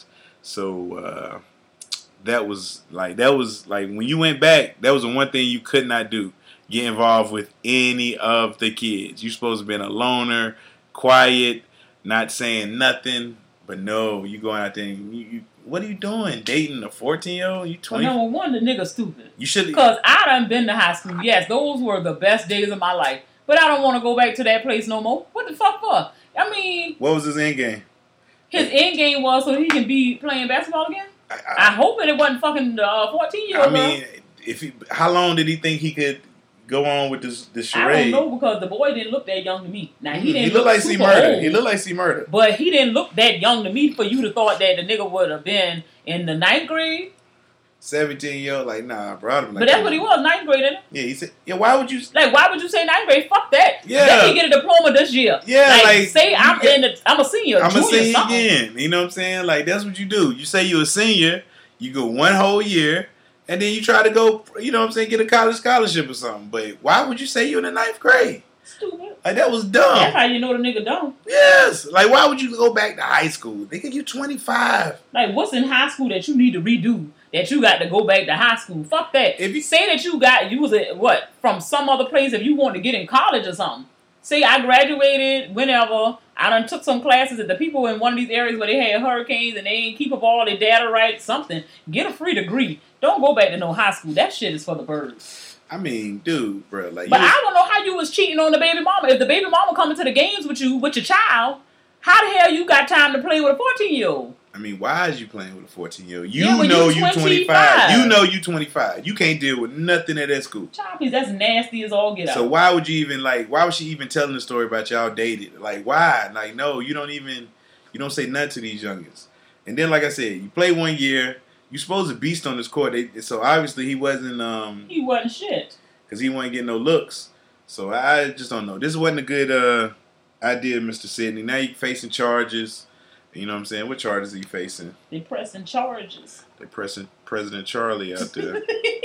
So uh, that was like that was like when you went back, that was the one thing you could not do. Get involved with any of the kids. You're supposed to be a loner, quiet, not saying nothing. But no, you going out there and you, you what are you doing? Dating a fourteen-year-old? You twenty? Well, number one, the nigga stupid. You should. Because I done been to high school. Yes, those were the best days of my life. But I don't want to go back to that place no more. What the fuck for? I mean... What was his end game? His end game was so he can be playing basketball again? I, I, I hope it wasn't fucking the uh, fourteen-year-old. I mean, if he, how long did he think he could go on with this, this charade? I don't know because the boy didn't look that young to me. Now, he didn't he look, look like super C Murder. old, He looked like C Murder. But he didn't look that young to me for you to thought that the nigga would have been in the ninth grade. seventeen-year-old, like, nah, bro. Like, but that's what he was, ninth grade, isn't it? Yeah, he said, yeah, why would you... Like, why would you say ninth grade? Fuck that. Yeah. Let me get a diploma this year. Yeah, like, like say I'm get, in the, I'm a senior, I'm junior, a senior something. again. You know what I'm saying? Like, that's what you do. You say you're a senior, you go one whole year, and then you try to go, you know what I'm saying, get a college scholarship or something. But why would you say you're in the ninth grade? Stupid. Like, that was dumb. That's how you know the nigga dumb. Yes. Like, why would you go back to high school? Nigga, you twenty-five. Like, what's in high school that you need to redo? That you got to go back to high school? Fuck that. If you say that you got, you was a, what, from some other place if you want to get in college or something. Say I graduated whenever, I done took some classes at the people in one of these areas where they had hurricanes and they ain't keep up all their data right, something. Get a free degree. Don't go back to no high school. That shit is for the birds. I mean, dude, bro. Like, but was, I don't know how you was cheating on the baby mama. If the baby mama coming to the games with you, with your child, how the hell you got time to play with a fourteen-year-old? I mean, why is you playing with a fourteen-year-old? You yeah, know you you twenty-five. You know you twenty-five. You can't deal with nothing at that school. Child, please, that's nasty as all get out. So why would you even, like, why was she even telling the story about y'all dated? Like, why? Like, no, you don't even, you don't say nothing to these youngins. And then, like I said, you play one year. You supposed to beast on this court. They, so obviously he wasn't. Um, he wasn't shit. Because he wasn't getting no looks. So I just don't know. This wasn't a good uh, idea, Mister Sidney. Now you're facing charges. You know what I'm saying? What charges are you facing? They pressing charges. They pressing President Charlie out there.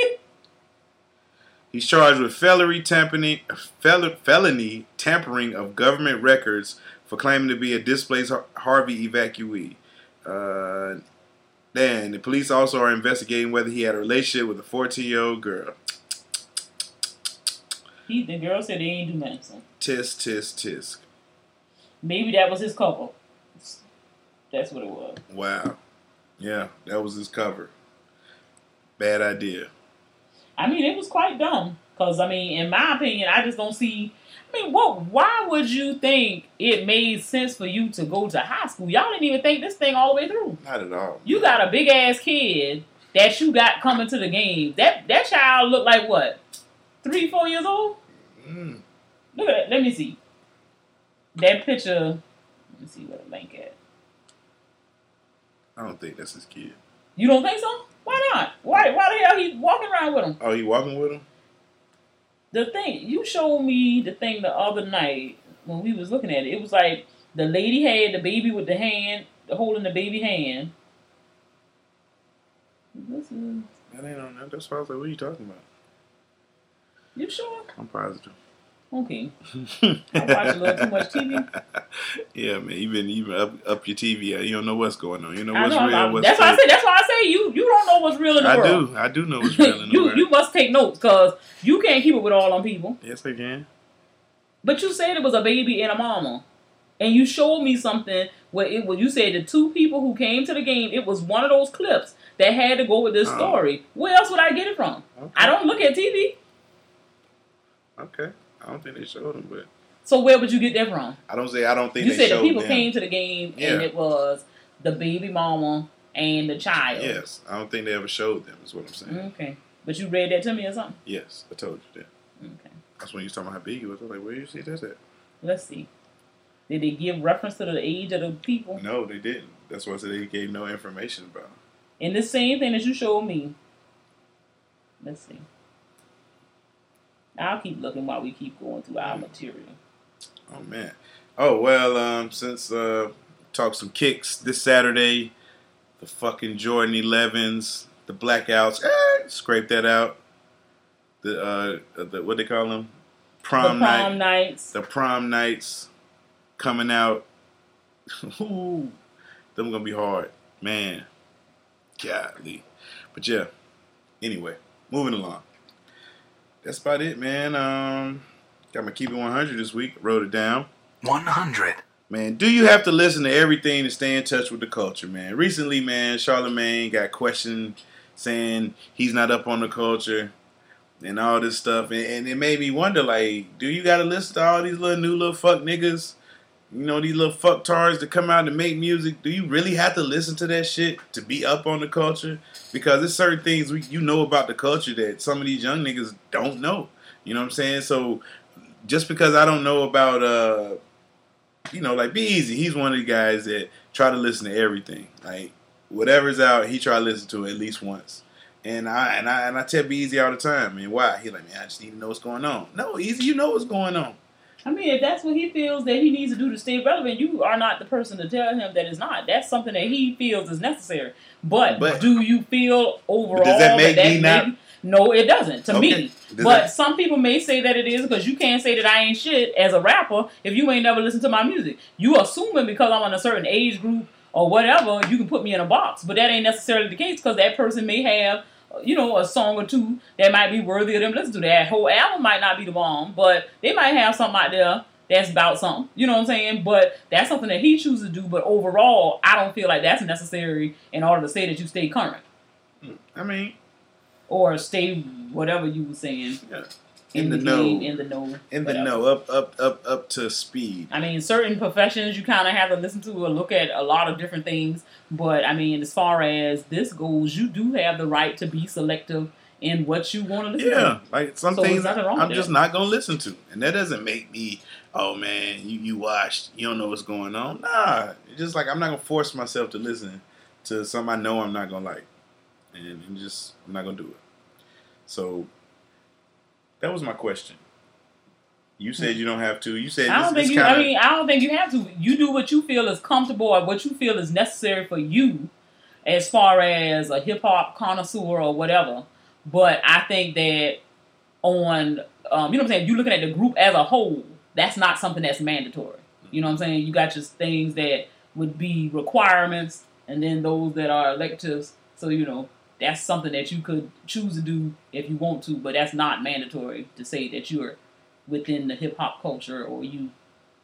He's charged with felony tampering, fel- felony tampering of government records for claiming to be a displaced Harvey evacuee. Uh, then the police also are investigating whether he had a relationship with a fourteen-year-old girl. He, the girl said they ain't do nothing. So. Tisk, tisk, tisk. Maybe that was his cover. That's what it was. Wow. Yeah, that was his cover. Bad idea. I mean, it was quite dumb. Because, I mean, in my opinion, I just don't see... I mean, what? Why would you think it made sense for you to go to high school? Y'all didn't even think this thing all the way through. Not at all. You got a big-ass kid that you got coming to the game. That that child looked like, what, three, four years old? Mm. Look at that. Let me see. That picture... Let me see what the link at. I don't think that's his kid. You don't think so? Why not? Why, why the hell he walking around with him? Oh, he walking with him? The thing, you showed me the thing the other night when we was looking at it. It was like the lady had the baby with the hand, holding the baby hand. This is... That ain't on that. That's why I was like, what are you talking about? You sure? I'm positive. Okay. I watch a little too much T V. Yeah, man. You been even up up your T V. You don't know what's going on. You know I what's know, real. I, What's that's fake. why I say. That's why I say you. You don't know what's real in the I world. do. I do know what's real in the you world. you must take notes because you can't keep it with all them people. Yes, I can. But you said it was a baby and a mama, and you showed me something where it was. You said the two people who came to the game. It was one of those clips that had to go with this Oh. story. Where else would I get it from? Okay. I don't look at T V. Okay. I don't think they showed him, but So where would you get that from? I don't say I don't think You they said the showed people them. came to the game Yeah. and it was the baby mama and the child. Yes, I don't think they ever showed them. Is what I'm saying. Okay. But you read that to me or something? Yes, I told you that. Okay. That's when you was talking about how big he was. I was like, where you see this at? Let's see. Did they give reference to the age of the people? No, they didn't. That's why I said they gave no information about him. And the same thing that you showed me. Let's see. I'll keep looking while we keep going through our material. Oh man. Oh well. Um, since uh, talk some kicks this Saturday, the fucking Jordan elevens, the blackouts. Eh, scrape that out. The uh, the what they call them? Prom, the prom night. nights. The prom nights coming out. Ooh, them gonna be hard, man. Golly. But yeah. Anyway, moving along. That's about it, man. Um, got my Keep It one hundred this week. Wrote it down. one hundred. Man, do you have to listen to everything to stay in touch with the culture, man? Recently, man, Charlamagne got questioned saying he's not up on the culture and all this stuff. And, and it made me wonder, like, do you got to listen to all these little new little fuck niggas? You know, these little fucktards that come out and make music. Do you really have to listen to that shit to be up on the culture? Because there's certain things we, you know about the culture that some of these young niggas don't know. You know what I'm saying? So just because I don't know about, uh, you know, like Be Easy, he's one of the guys that try to listen to everything. Like whatever's out, he try to listen to it at least once. And I and I and I tell Be Easy all the time, man. Why? He like, man, I just need to know what's going on. No, Easy, you know what's going on. I mean, if that's what he feels that he needs to do to stay relevant, you are not the person to tell him that it's not. That's something that he feels is necessary. But, But- do you feel overall does that make me that not- No, it doesn't. To Okay. me. Does But that- some people may say that it is because you can't say that I ain't shit as a rapper if you ain't never listened to my music. You assuming because I'm in a certain age group or whatever, you can put me in a box. But that ain't necessarily the case because that person may have, you know, a song or two that might be worthy of them listening to. That whole album might not be the bomb, but they might have something out there that's about something. You know what I'm saying? But that's something that he chooses to do. But overall, I don't feel like that's necessary in order to say that you stay current. I mean, Or stay whatever you were saying. yeah. In, In the, the know. game, in the know. In the whatever. know, up, up, up, up to speed. I mean, certain professions you kind of have to listen to or look at a lot of different things. But, I mean, as far as this goes, you do have the right to be selective in what you want to listen Yeah, to. like some So there's things nothing wrong I'm with just that. not gonna listen to, and that doesn't make me, oh man, you you watched, you don't know what's going on. Nah, it's just like I'm not gonna force myself to listen to something I know I'm not gonna like, and, and just I'm not gonna do it. So that was my question. You said you don't have to. You said I don't this, think this you. kinda, I mean, I don't think you have to. You do what you feel is comfortable or what you feel is necessary for you, as far as a hip hop connoisseur or whatever. But I think that on, um, you know what I'm saying. If you're looking at the group as a whole, that's not something that's mandatory. You know what I'm saying. You got just things that would be requirements, and then those that are electives. So you know that's something that you could choose to do if you want to, but that's not mandatory to say that you're within the hip hop culture or you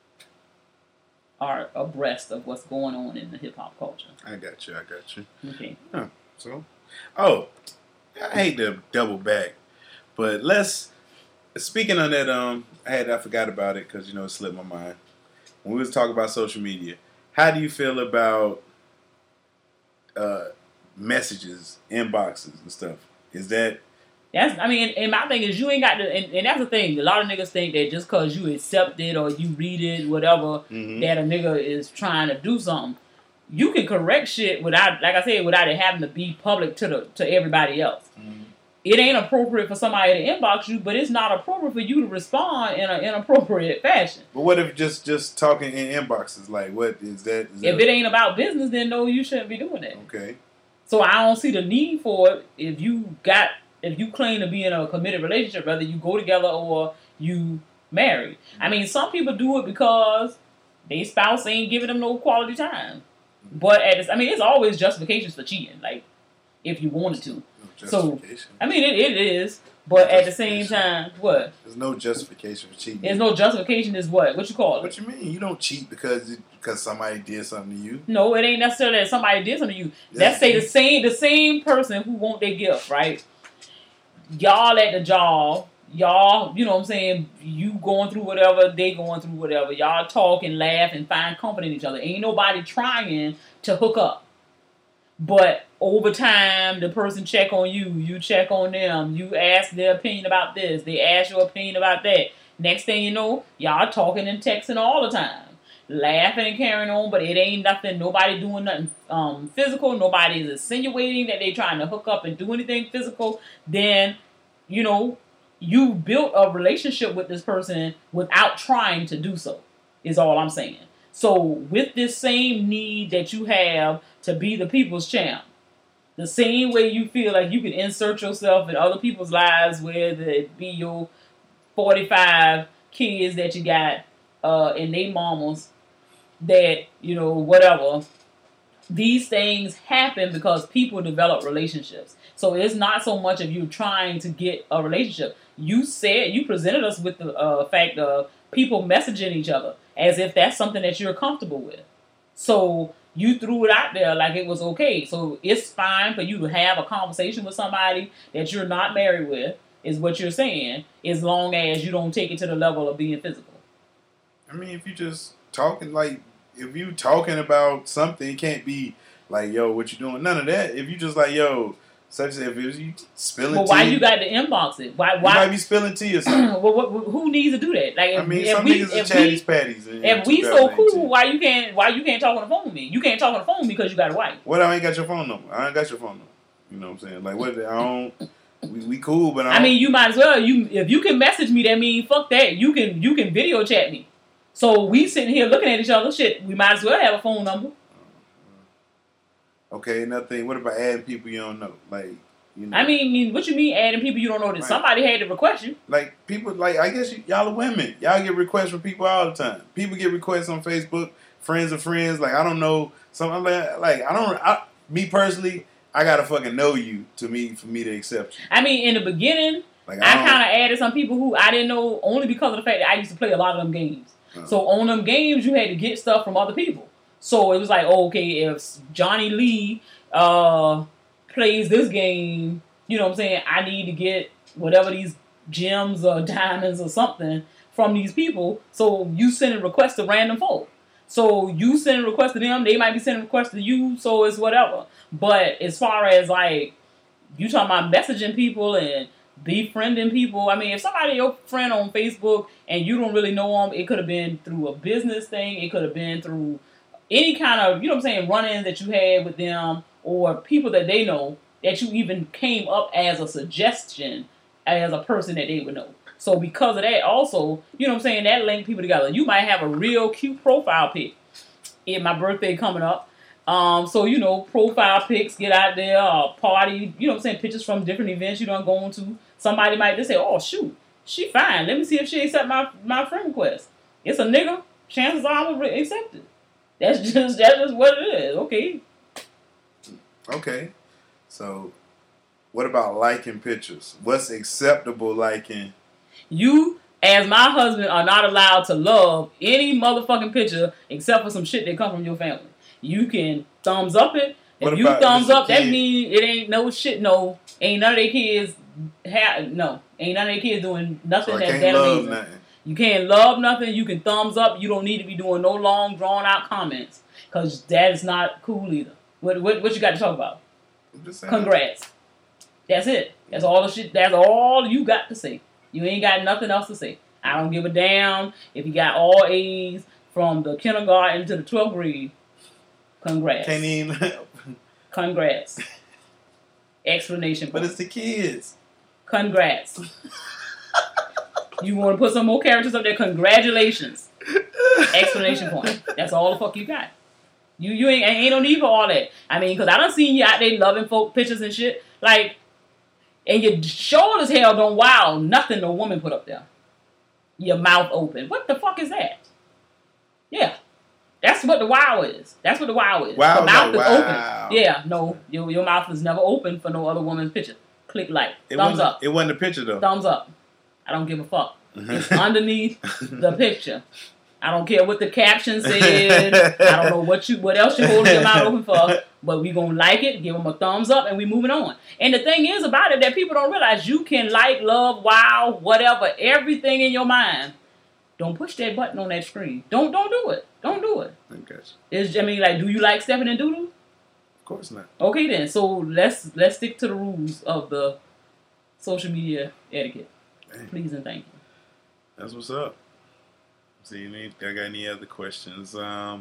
are abreast of what's going on in the hip hop culture. I got you. I got you. Okay. Huh, so, oh, I hate to double back, but let's speaking on that, um, I had I forgot about it because you know it slipped my mind. When we was talking about social media, how do you feel about uh, messages, inboxes, and stuff? Is that That's, I mean, and my thing is, you ain't got to, and, and that's the thing. A lot of niggas think that just because you accept it or you read it, whatever, mm-hmm. that a nigga is trying to do something. You can correct shit without, like I said, without it having to be public to the to everybody else. Mm-hmm. It ain't appropriate for somebody to inbox you, but it's not appropriate for you to respond in an inappropriate fashion. But what if just just talking in inboxes? Like, what is that? Is that if it ain't about business, then no, you shouldn't be doing that. Okay. So I don't see the need for it if you got. If you claim to be in a committed relationship, whether you go together or you married. I mean, some people do it because their spouse ain't giving them no quality time. But at this, I mean, it's always justifications for cheating, like, if you wanted to. No so, I mean, it, it is, but no at the same time, what? There's no justification for cheating. There's no justification is what? What you call it? What you mean? You don't cheat because because somebody did something to you. No, it ain't necessarily that somebody did something to you. Let's say the same the same person who want their gift, right? Y'all at the job, y'all, you know what I'm saying, you going through whatever, they going through whatever. Y'all talk and laugh and find comfort in each other. Ain't nobody trying to hook up. But over time, the person check on you, you check on them, you ask their opinion about this, they ask your opinion about that. Next thing you know, y'all talking and texting all the time. Laughing and carrying on, but it ain't nothing, nobody doing nothing um, physical, nobody is insinuating that they trying to hook up and do anything physical, then, you know, you built a relationship with this person without trying to do so, is all I'm saying. So, with this same need that you have to be the people's champ, the same way you feel like you can insert yourself in other people's lives, whether it be your forty-five kids that you got uh, and they mamas, that, you know, whatever, these things happen because people develop relationships. So it's not so much of you trying to get a relationship. You said, you presented us with the uh, fact of people messaging each other as if that's something that you're comfortable with. So you threw it out there like it was okay. So it's fine for you to have a conversation with somebody that you're not married with, is what you're saying, as long as you don't take it to the level of being physical. I mean, if you just talking, like, if you talking about something, it can't be like, yo, what you doing? None of that. If you just like, yo, such as if it was you spilling tea. Well, why you got to inbox it? Why? Why? You might be spilling tea or something. well, what, who needs to do that? Like, if, I mean, if some we, niggas if are chatties patties. If we so cool, why you can't? Why you can't talk on the phone with me? You can't talk on the phone because you got a wife. What? I ain't got your phone number. I ain't got your phone number. You know what I'm saying? Like, what? I don't. We, we cool, but I, don't. I mean, you might as well. You if you can message me, that means fuck that. You can you can video chat me. So we sitting here looking at each other. Shit, we might as well have a phone number. Okay, nothing. What about adding people you don't know? Like, you know. I mean, what you mean adding people you don't know? That right. Somebody had to request you. Like people, like I guess y- y'all are women. Y'all get requests from people all the time. People get requests on Facebook, friends of friends. Like I don't know. Some like, like I don't. I, me personally, I gotta fucking know you to me for me to accept you. I mean, in the beginning, like, I, I kind of added some people who I didn't know only because of the fact that I used to play a lot of them games. Uh-huh. So on them games, you had to get stuff from other people. So it was like, oh, okay, if Johnny Lee uh, plays this game, you know what I'm saying, I need to get whatever these gems or diamonds or something from these people. So you sending requests to random folk. So you sending requests to them, they might be sending requests to you, so it's whatever. But as far as like, you talking about messaging people and befriending people, I mean, if somebody your friend on Facebook and you don't really know them, it could have been through a business thing, it could have been through any kind of, you know what I'm saying, run-ins that you had with them or people that they know that you even came up as a suggestion as a person that they would know. So because of that also, you know what I'm saying, that linked people together. You might have a real cute profile pic. In my birthday coming up. Um, so, you know, profile pics, get out there, uh, party, you know what I'm saying, pictures from different events you done going to. Somebody might just say, oh, shoot, she fine. Let me see if she accept my, my friend request. It's a nigga. Chances are I'm going to accept it. That's just, that's just what it is. Okay. Okay. So, what about liking pictures? What's acceptable liking? You, as my husband, are not allowed to love any motherfucking picture except for some shit that come from your family. You can thumbs up it, What if you about thumbs if it's a up, that kid? means it ain't no shit. No, ain't none of their kids have no. Ain't none of their kids doing nothing So I that's can't that love amazing. nothing. You can't love nothing. You can thumbs up. You don't need to be doing no long, drawn out comments because that is not cool either. What what what you got to talk about? I'm just saying. Congrats. That's it. That's all the shit. That's all you got to say. You ain't got nothing else to say. I don't give a damn if you got all A's from the kindergarten to the twelfth grade. Congrats. Can't even. Congrats. Explanation. But point. it's the kids. Congrats. You want to put some more characters up there? Congratulations. Explanation point. That's all the fuck you got. You you ain't ain't no need for all that. I mean, because I done seen you out there loving folk pictures and shit. Like, and your sure as hell don't wow nothing no woman put up there. Your mouth open. What the fuck is that? Yeah. That's what the wow is. That's what the wow is. Wow, the mouth no, is wow. open. Yeah, no. Your, your mouth is never open for no other woman's picture. Click like. It Thumbs wasn't, up. It wasn't a picture though. Thumbs up. I don't give a fuck. It's underneath the picture. I don't care what the caption said. I don't know what you, what else you're holding your mouth open for. But we gonna like it, give them a thumbs up, and we moving on. And the thing is about it that people don't realize you can like, love, wow, whatever, everything in your mind. Don't push that button on that screen. Don't don't do it. Don't do it. I guess. It's, I mean, like, do you like stepping in doodle? Of course not. Okay then. So let's let's stick to the rules of the social media etiquette. Dang. Please and thank you. That's what's up. See, you need, I got any other questions? Um,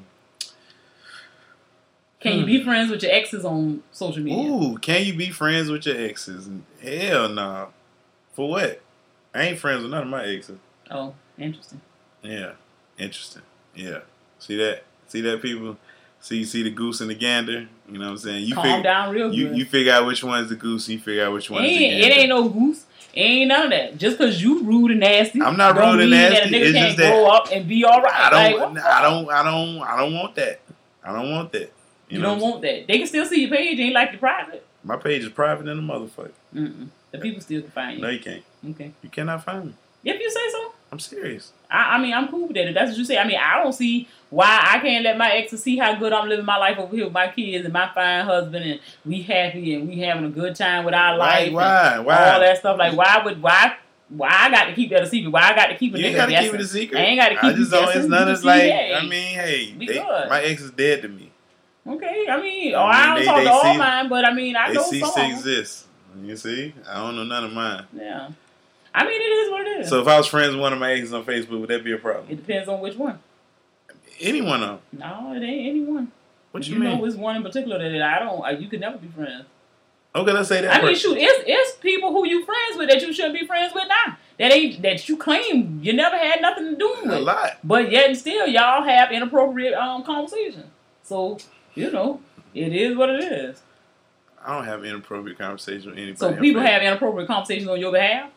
Can hmm. you be friends with your exes on social media? Ooh, can you be friends with your exes? Hell no. For what? I ain't friends with none of my exes. Oh, interesting. Yeah, interesting. Yeah, see that? See that, people? See, see the goose and the gander. You know what I'm saying? You Calm figure, down real you, good. You figure out which one's the goose. You figure out which It one's the ain't, gander. it ain't no goose. It ain't none of that. Just because you rude and nasty, I'm not don't rude and mean nasty. That a nigga It's can't just that grow up and be all right. I Like, don't, what? I don't, I don't, I don't want that. I don't want that. You, You, don't know, want that. They can still see your page. Ain't like your private. my page is private than a motherfucker. Mm-mm. The people still can find you. No, you can't. Okay. You cannot find me. If you say so. I'm serious. I, I mean, I'm cool with that. If that's what you say. I mean, I don't see why I can't let my exes see how good I'm living my life over here with my kids and my fine husband, and we happy and we having a good time with our life. Why? and Why? All that stuff. Like, why would why? Why I got to keep that a secret? Why I got to keep a You nigga ain't gotta guessing? keep it a secret. I ain't got to keep I you just don't. guessing. It's none You of see, like. hey, I mean, hey, be they, good. my ex is dead to me. Okay, I mean, I or I, mean, don't they- talk they to all see- mine, but I mean, I They know cease some to of them. exist. You see, I don't know none of mine. Yeah, I mean, it is what it is. So if I was friends with one of my exes on Facebook, would that be a problem? It depends on which one. Any one of them. No, it ain't any one. What you, you mean? know, it's one in particular that I don't. uh, You could never be friends. Okay, let's say that. I mean, person. shoot, it's it's people who you friends with that you shouldn't be friends with now. That ain't that you claim you never had nothing to do with. A lot. But yet and still, y'all have inappropriate um conversation. So you know, it is what it is. I don't have inappropriate conversation with anybody. So on people Facebook. have inappropriate conversations on your behalf.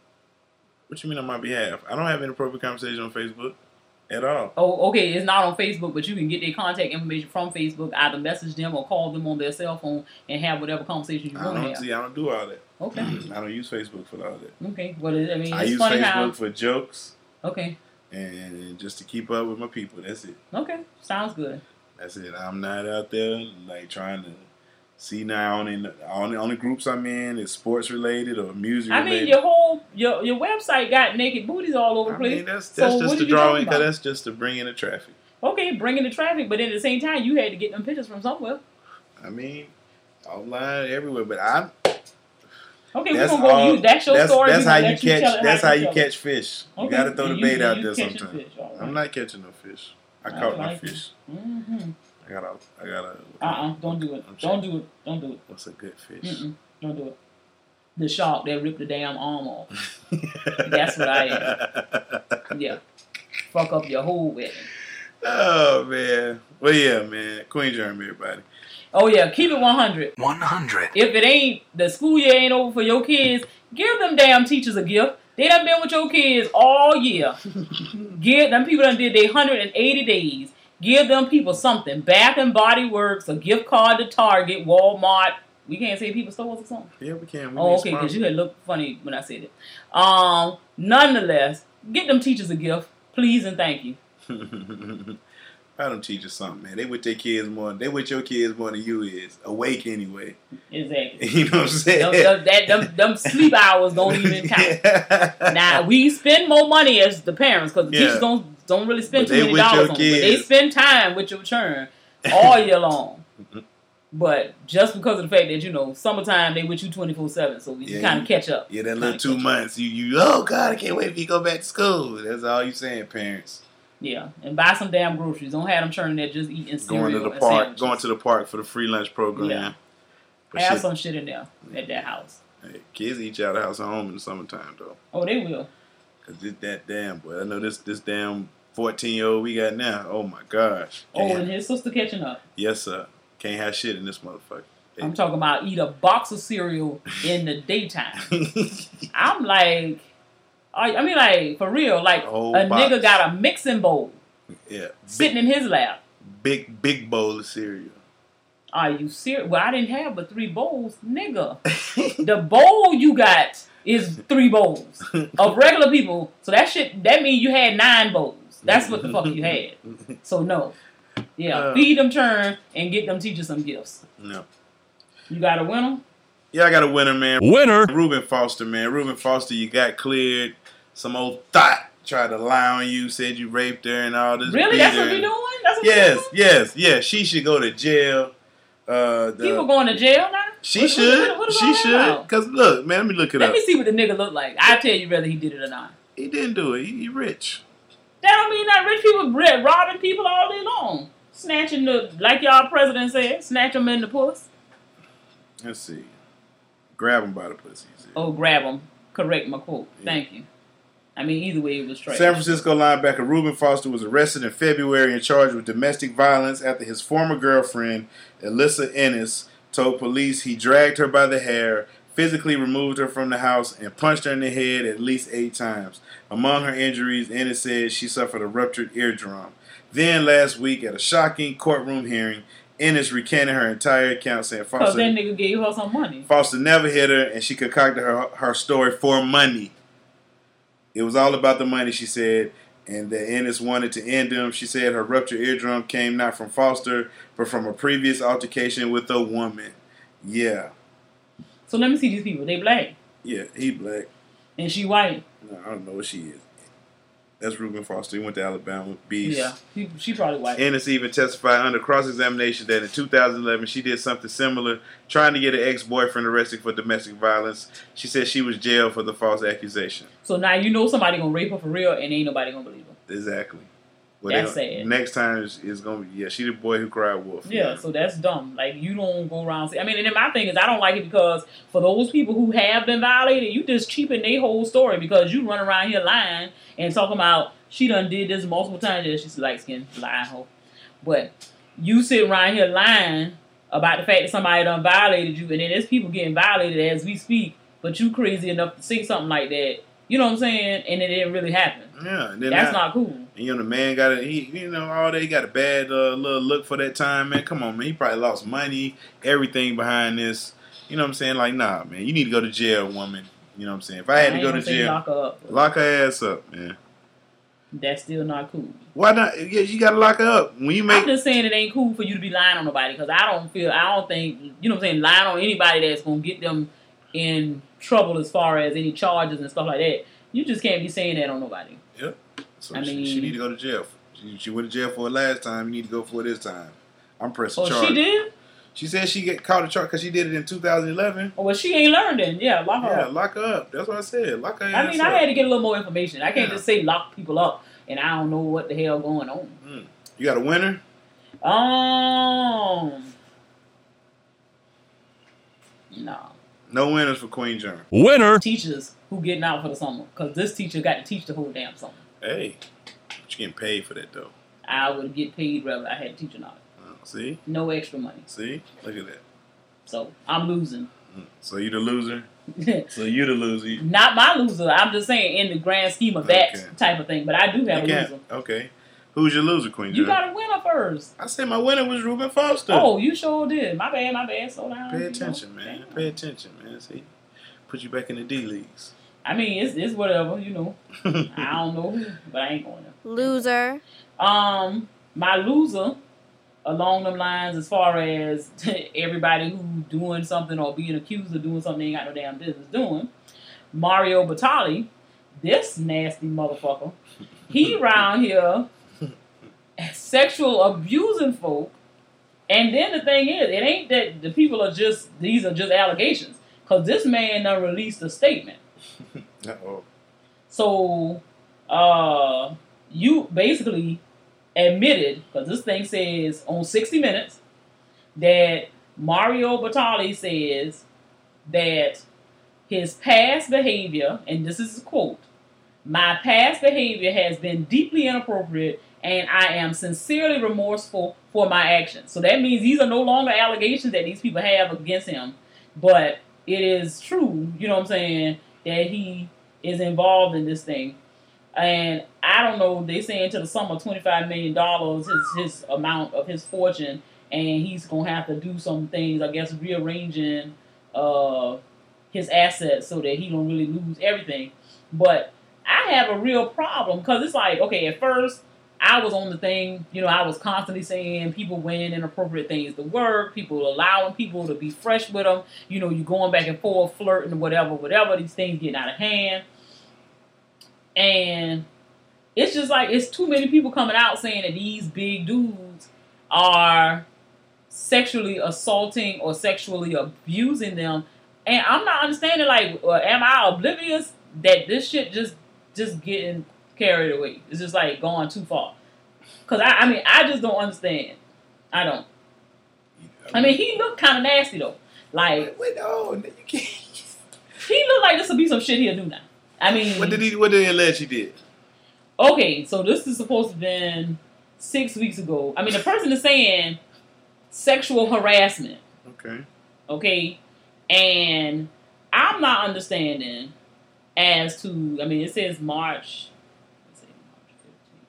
What you mean on my behalf? I don't have inappropriate conversation on Facebook at all. Oh, okay, it's not on Facebook, but you can get their contact information from Facebook. Either message them or call them on their cell phone and have whatever conversation you I want to don't have. see. I don't do all that. Okay, I don't use Facebook for all that. okay. Well, it- I mean, I it's use funny Facebook how. for jokes Okay, and just to keep up with my people. That's it. okay, sounds good. That's it. I'm not out there like trying to see now. Only only only groups I'm in is sports related or music I related. mean, your whole your your website got naked booties all over the I place. mean, that's So that's what just are to you draw talking in because about? that's just to bring in the traffic. Okay, bringing the traffic, but at the same time, you had to get them pictures from somewhere. I mean, online everywhere, but I'm. Okay, we're That's gonna go. all. You, that's your that's story. that's we how gonna you let you catch. tell it That's how you tell it. catch fish. You Okay, gotta throw the you- bait out you there catching sometimes. fish, all right. I'm not catching no fish. I I caught my like it. fish. Mm-hmm. I gotta. I gotta. Uh uh-uh, uh, don't do it. I'm Don't checking. do it. Don't do it. What's a good fish? Mm-mm, don't do it. The shark that ripped the damn arm off. That's what I am. Yeah, fuck up your whole wedding. Oh man. Well, yeah, man. Queen Germ, everybody. Oh yeah, keep it one hundred. one hundred. If it ain't, the school year ain't over for your kids, give them damn teachers a gift. They done been with your kids all year. Give them people done did their one hundred eighty days. Give them people something. Bath and Body Works, a gift card to Target, Walmart. We can't say people stores or something. Yeah, we can. We Oh, need okay, because sponsors. you had looked funny when I said it. Um, nonetheless, get them teachers a gift, please and thank you. I don't teach you something, man. They with their kids more. They with your kids more than you is. Awake anyway. Exactly. You know what I'm saying? Them, them, that, them, them sleep hours don't even count. Yeah. Now, we spend more money as the parents because the Yeah. teachers don't, don't really spend But too they many with dollars your on it. But they kids. spend time with your children all year long. But just because of the fact that, you know, summertime, they with you twenty-four seven. So you Yeah, kind you- of catch up. Yeah, that Kinda little two catch up. months. You, you, oh, God, I can't wait for you to go back to school. That's all you saying, parents. Yeah. And buy some damn groceries. Don't have them churning there just eating cereal Going to the and park, sandwiches. going to the park for the free lunch program. Yeah. But Have shit, some shit in there at that house. hey, kids eat you out of house and home in the summertime, though. Oh, they will. Because this, that damn, boy. I know this this damn fourteen-year-old we got now. Oh, my gosh. Oh, Can't and have- his sister catching up. yes, sir. Can't have shit in this motherfucker. I'm talking about eat a box of cereal in the daytime. I'm like, I I mean, like, for real, like, A whole a box. nigga got a mixing bowl Yeah. sitting Big, in his lap. big, big bowl of cereal. Are you serious? Well, I didn't have but three bowls, nigga. The bowl you got is three bowls of regular people. So that shit, that means you had nine bowls. That's what the fuck you had. So no. Yeah, Uh. feed them churn and get them teachers some gifts. No. You got to win them? Yeah, I got a winner, man. Winner. Reuben Foster, man. Reuben Foster, you got cleared. Some old thought tried to lie on you, said you raped her and all this. Really? beat That's her what we and- doing? That's what Yes, we doing? yes, yes. She should go to jail. Uh, the, People going to jail now? she What- should. what- what is she all that should. about? Because, look, man, let me look it Let up. me see what the nigga look like. I'll tell you whether he did it or not. He didn't do it. He, he rich. That don't mean that rich people ri- robbing people all day long. Snatching the, like y'all president said, snatch them in the puss. Let's see. Grab him by the pussy. he said. Oh, grab them. Correct my quote. Thank you. I mean, either way, it was trash. San Francisco linebacker Reuben Foster was arrested in February and charged with domestic violence after his former girlfriend, Alyssa Ennis, told police he dragged her by the hair, physically removed her from the house, and punched her in the head at least eight times. Among her injuries, Ennis said she suffered a ruptured eardrum. Then last week, at a shocking courtroom hearing, Ennis recanted her entire account, saying Because Foster, that nigga gave her some money. Foster never hit her, and she concocted her, her story for money. It was all about the money, she said, and that Ennis wanted to end him. She said her ruptured eardrum came not from Foster, but from a previous altercation with a woman. Yeah. So let me see these people. They black. Yeah, he black. And she white. No, I don't know what she is. That's Reuben Foster. He went to Alabama. Beast. Yeah. She, she probably white. Ennis even testified under cross-examination that in two thousand eleven she did something similar, trying to get her ex-boyfriend arrested for domestic violence. She said she was jailed for the false accusation. So now you know somebody gonna rape her for real and ain't nobody gonna believe her. Exactly. That's they- sad. Next time is, is going to be, yeah, she the boy who cried wolf. Yeah, so that's dumb. Like, you don't go around say, I mean, and then my thing is, I don't like it because for those people who have been violated, you just cheapen their whole story because you run around here lying and talking about she done did this multiple times. Yeah, she's light skinned, lying hoe. But you sit around here lying about the fact that somebody done violated you, and then there's people getting violated as we speak, but you crazy enough to say something like that. You know what I'm saying? And it didn't really happen. Yeah. And then That's now- not cool. And, you know, the man got a, he, you know, all day he got a bad uh, little look for that time, man. Come on, man. He probably lost money, everything behind this. You know what I'm saying? Like, nah, man. You need to go to jail, woman. You know what I'm saying? If I had to ain't go to gonna say jail, lock her up, but lock her ass up, man. that's still not cool. Why not? Yeah, you got to lock her up. When you make, I'm just saying it ain't cool for you to be lying on nobody because I don't feel, I don't think, you know what I'm saying, lying on anybody that's going to get them in trouble as far as any charges and stuff like that. You just can't be saying that on nobody. Yep. So I she, mean- she need to go to jail. She, she went to jail for it last time. You need to go for it this time. I'm pressing Oh, charge. she did? She said she get caught a charge because she did it in two thousand eleven. Oh, well, she ain't learned then. Yeah, lock her Yeah, up. lock her up. That's what I said. Lock her I ass mean, up. I had to get a little more information. I can't Yeah. just say lock people up and I don't know what the hell going on. Mm. You got a winner? Um, no. No winners for Queen Germ. Winner. Teachers who getting out for the summer because this teacher got to teach the whole damn summer. Hey, but you getting paid for that though. I would get paid whether I had to teach or not. Uh, see, No extra money. see, look at that. So I'm losing. Mm. So you the loser. So you the loser. You Not my loser. I'm just saying in the grand scheme of that Okay. type of thing. But I do have a can't- loser. Okay, who's your loser, Queen You Germ? got a winner first. I said my winner was Reuben Foster. Oh, you sure did. My bad, my bad. Slow down. Pay you attention, know. man. Damn. Pay attention, man. See, put you back in the D leagues. I mean, it's it's whatever, you know. I don't know who, but I ain't going there. Loser. Um, my loser along them lines, as far as everybody who doing something or being accused of doing something they ain't got no damn business doing. Mario Batali, this nasty motherfucker, he around here sexual abusing folk. And then the thing is, it ain't that the people are just, these are just allegations. Because this man done released a statement. Uh-oh. So, uh, you basically admitted, because this thing says on sixty minutes, that Mario Batali says that his past behavior, and this is a quote, "My past behavior has been deeply inappropriate and I am sincerely remorseful for my actions." So that means these are no longer allegations that these people have against him, but it is true, you know what I'm saying, that he is involved in this thing. And I don't know, they saying to the sum of twenty-five million dollars is his amount of his fortune, and he's going to have to do some things, I guess, rearranging uh, his assets so that he don't really lose everything. But I have a real problem, because it's like, okay, at first, I was on the thing, you know, I was constantly saying people wearing inappropriate things to work, people allowing people to be fresh with them, you know, you going back and forth, flirting, whatever, whatever, these things getting out of hand. And it's just like, it's too many people coming out saying that these big dudes are sexually assaulting or sexually abusing them. And I'm not understanding, like, uh, am I oblivious that this shit just, just getting carried away? It's just like going too far. Because, I, I mean, I just don't understand. I don't. I mean, he looked kind of nasty, though. Like, wait, no, you can't. He looked like this would be some shit he'll do now. I mean, what did he? What did he allege he did? Okay, so this is supposed to have been six weeks ago. I mean, the person is saying sexual harassment. Okay. Okay, and I'm not understanding as to. I mean, it says March. Let's say March fifteenth.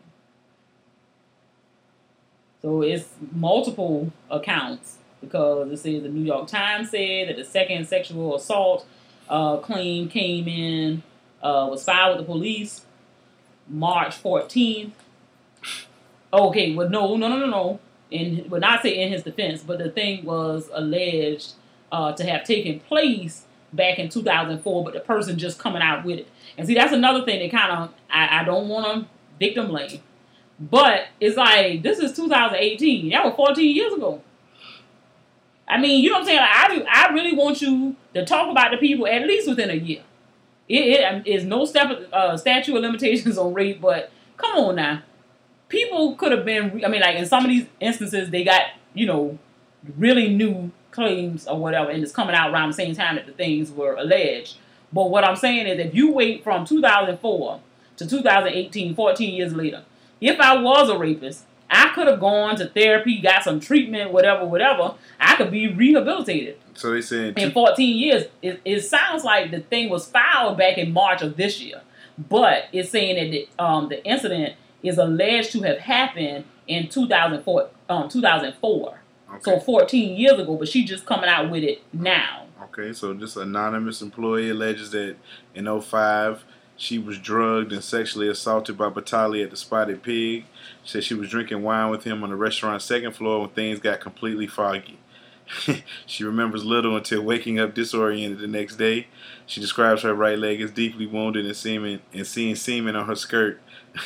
So it's multiple accounts, because it says the New York Times said that the second sexual assault uh, claim came in. Uh, was filed with the police March fourteenth. Okay, well, no, no, no, no, no. In, well, not say in his defense, but the thing was alleged uh, to have taken place back in two thousand four, but the person just coming out with it. And see, that's another thing that kind of, I, I don't want to victim blame. But it's like, this is two thousand eighteen. That was fourteen years ago. I mean, you know what I'm saying? Like, I, I really want you to talk about the people at least within a year. It, it is no step, uh, statute of limitations on rape, but come on now. People could have been, I mean, like in some of these instances, they got, you know, really new claims or whatever, and it's coming out around the same time that the things were alleged. But what I'm saying is, if you wait from two thousand four to two thousand eighteen, fourteen years later, if I was a rapist, I could have gone to therapy, got some treatment, whatever, whatever. I could be rehabilitated. So they said in fourteen years. It, it sounds like the thing was filed back in March of this year, but it's saying that the, um, the incident is alleged to have happened in two thousand four. Um, two thousand four. Okay. So fourteen years ago, but she just coming out with it now. Okay, so this anonymous employee alleges that in oh five she was drugged and sexually assaulted by Batali at the Spotted Pig. She said she was drinking wine with him on the restaurant's second floor when things got completely foggy. She remembers little until waking up disoriented the next day. She describes her right leg as deeply wounded and semen and seeing semen on her skirt.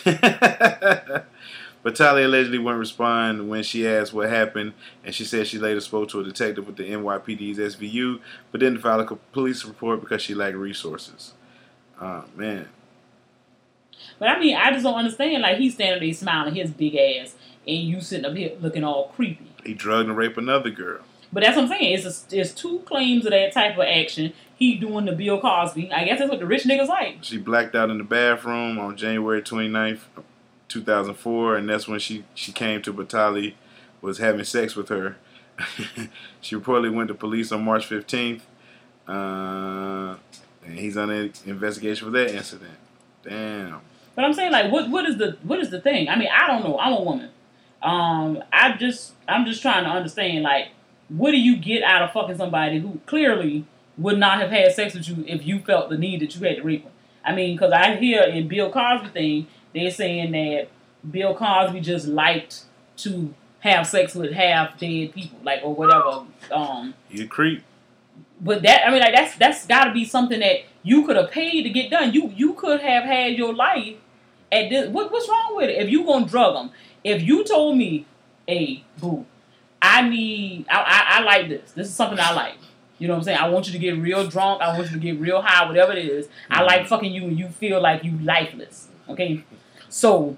Batali allegedly wouldn't respond when she asked what happened, and she said she later spoke to a detective with the N Y P D's S V U, but didn't file a police report because she lacked resources. Oh, man. But I mean, I just don't understand. Like, he's standing there smiling his big ass, and you sitting up here looking all creepy. He drugged and raped another girl. But that's what I'm saying. It's, a, it's two claims of that type of action. He doing the Bill Cosby. I guess that's what the rich niggas like. She blacked out in the bathroom on January twenty-ninth, two thousand four, and that's when she, she came to Batali, was having sex with her. She reportedly went to police on March fifteenth, uh, and he's on an investigation for that incident. Damn. But I'm saying, like, what what is the what is the thing? I mean, I don't know. I'm a woman. Um, I just I'm just trying to understand, like, what do you get out of fucking somebody who clearly would not have had sex with you if you felt the need that you had to rape them? I mean, because I hear in Bill Cosby thing, they're saying that Bill Cosby just liked to have sex with half dead people, like, or whatever. Um, You a creep. But that, I mean, like, that's that's got to be something that you could have paid to get done. You you could have had your life at this. What, what's wrong with it? If you gonna drug them, if you told me, hey, boo, I need, I, I, I like this. This is something I like. You know what I'm saying? I want you to get real drunk. I want you to get real high, whatever it is. Mm-hmm. I like fucking you and you feel like you lifeless. Okay? So,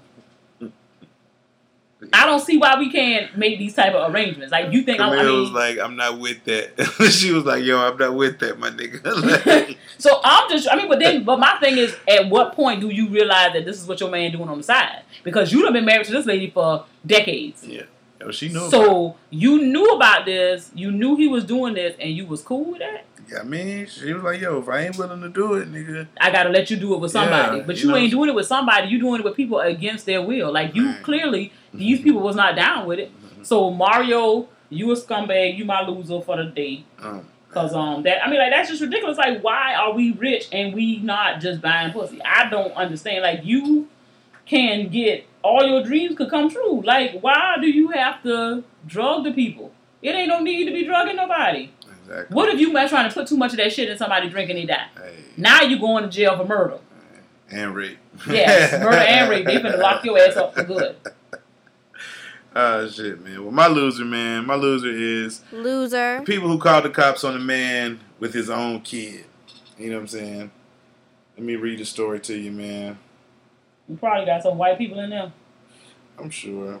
I don't see why we can't make these type of arrangements. Like, you think... Camille I, I mean, was like, I'm not with that. She was like, yo, I'm not with that, my nigga. Like, so, I'm just... I mean, but then... But my thing is, at what point do you realize that this is what your man doing on the side? Because you done been married to this lady for decades. Yeah. Yo, she knew So, about you knew about this, you knew he was doing this, and you was cool with that? Yeah, I mean, she was like, yo, if I ain't willing to do it, nigga... I gotta let you do it with somebody. Yeah, but you you know, ain't doing it with somebody, you doing it with people against their will. Like, you right. clearly... These people was not down with it. So Mario, you a scumbag. You my loser for the day. Oh, Cause um that I mean like that's just ridiculous. Like, why are we rich and we not just buying pussy? I don't understand. Like, you can get all your dreams could come true. Like, why do you have to drug the people? It ain't no need to be drugging nobody. Exactly. What if you might trying to put too much of that shit in somebody drinking and they die? Hey. Now you going to jail for murder. And rape. Yes, murder and rape. They finna lock your ass up for good. Oh, shit, man. Well, my loser, man, my loser is... Loser. people who called the cops on a man with his own kid. You know what I'm saying? Let me read the story to you, man. You probably got some white people in there. I'm sure.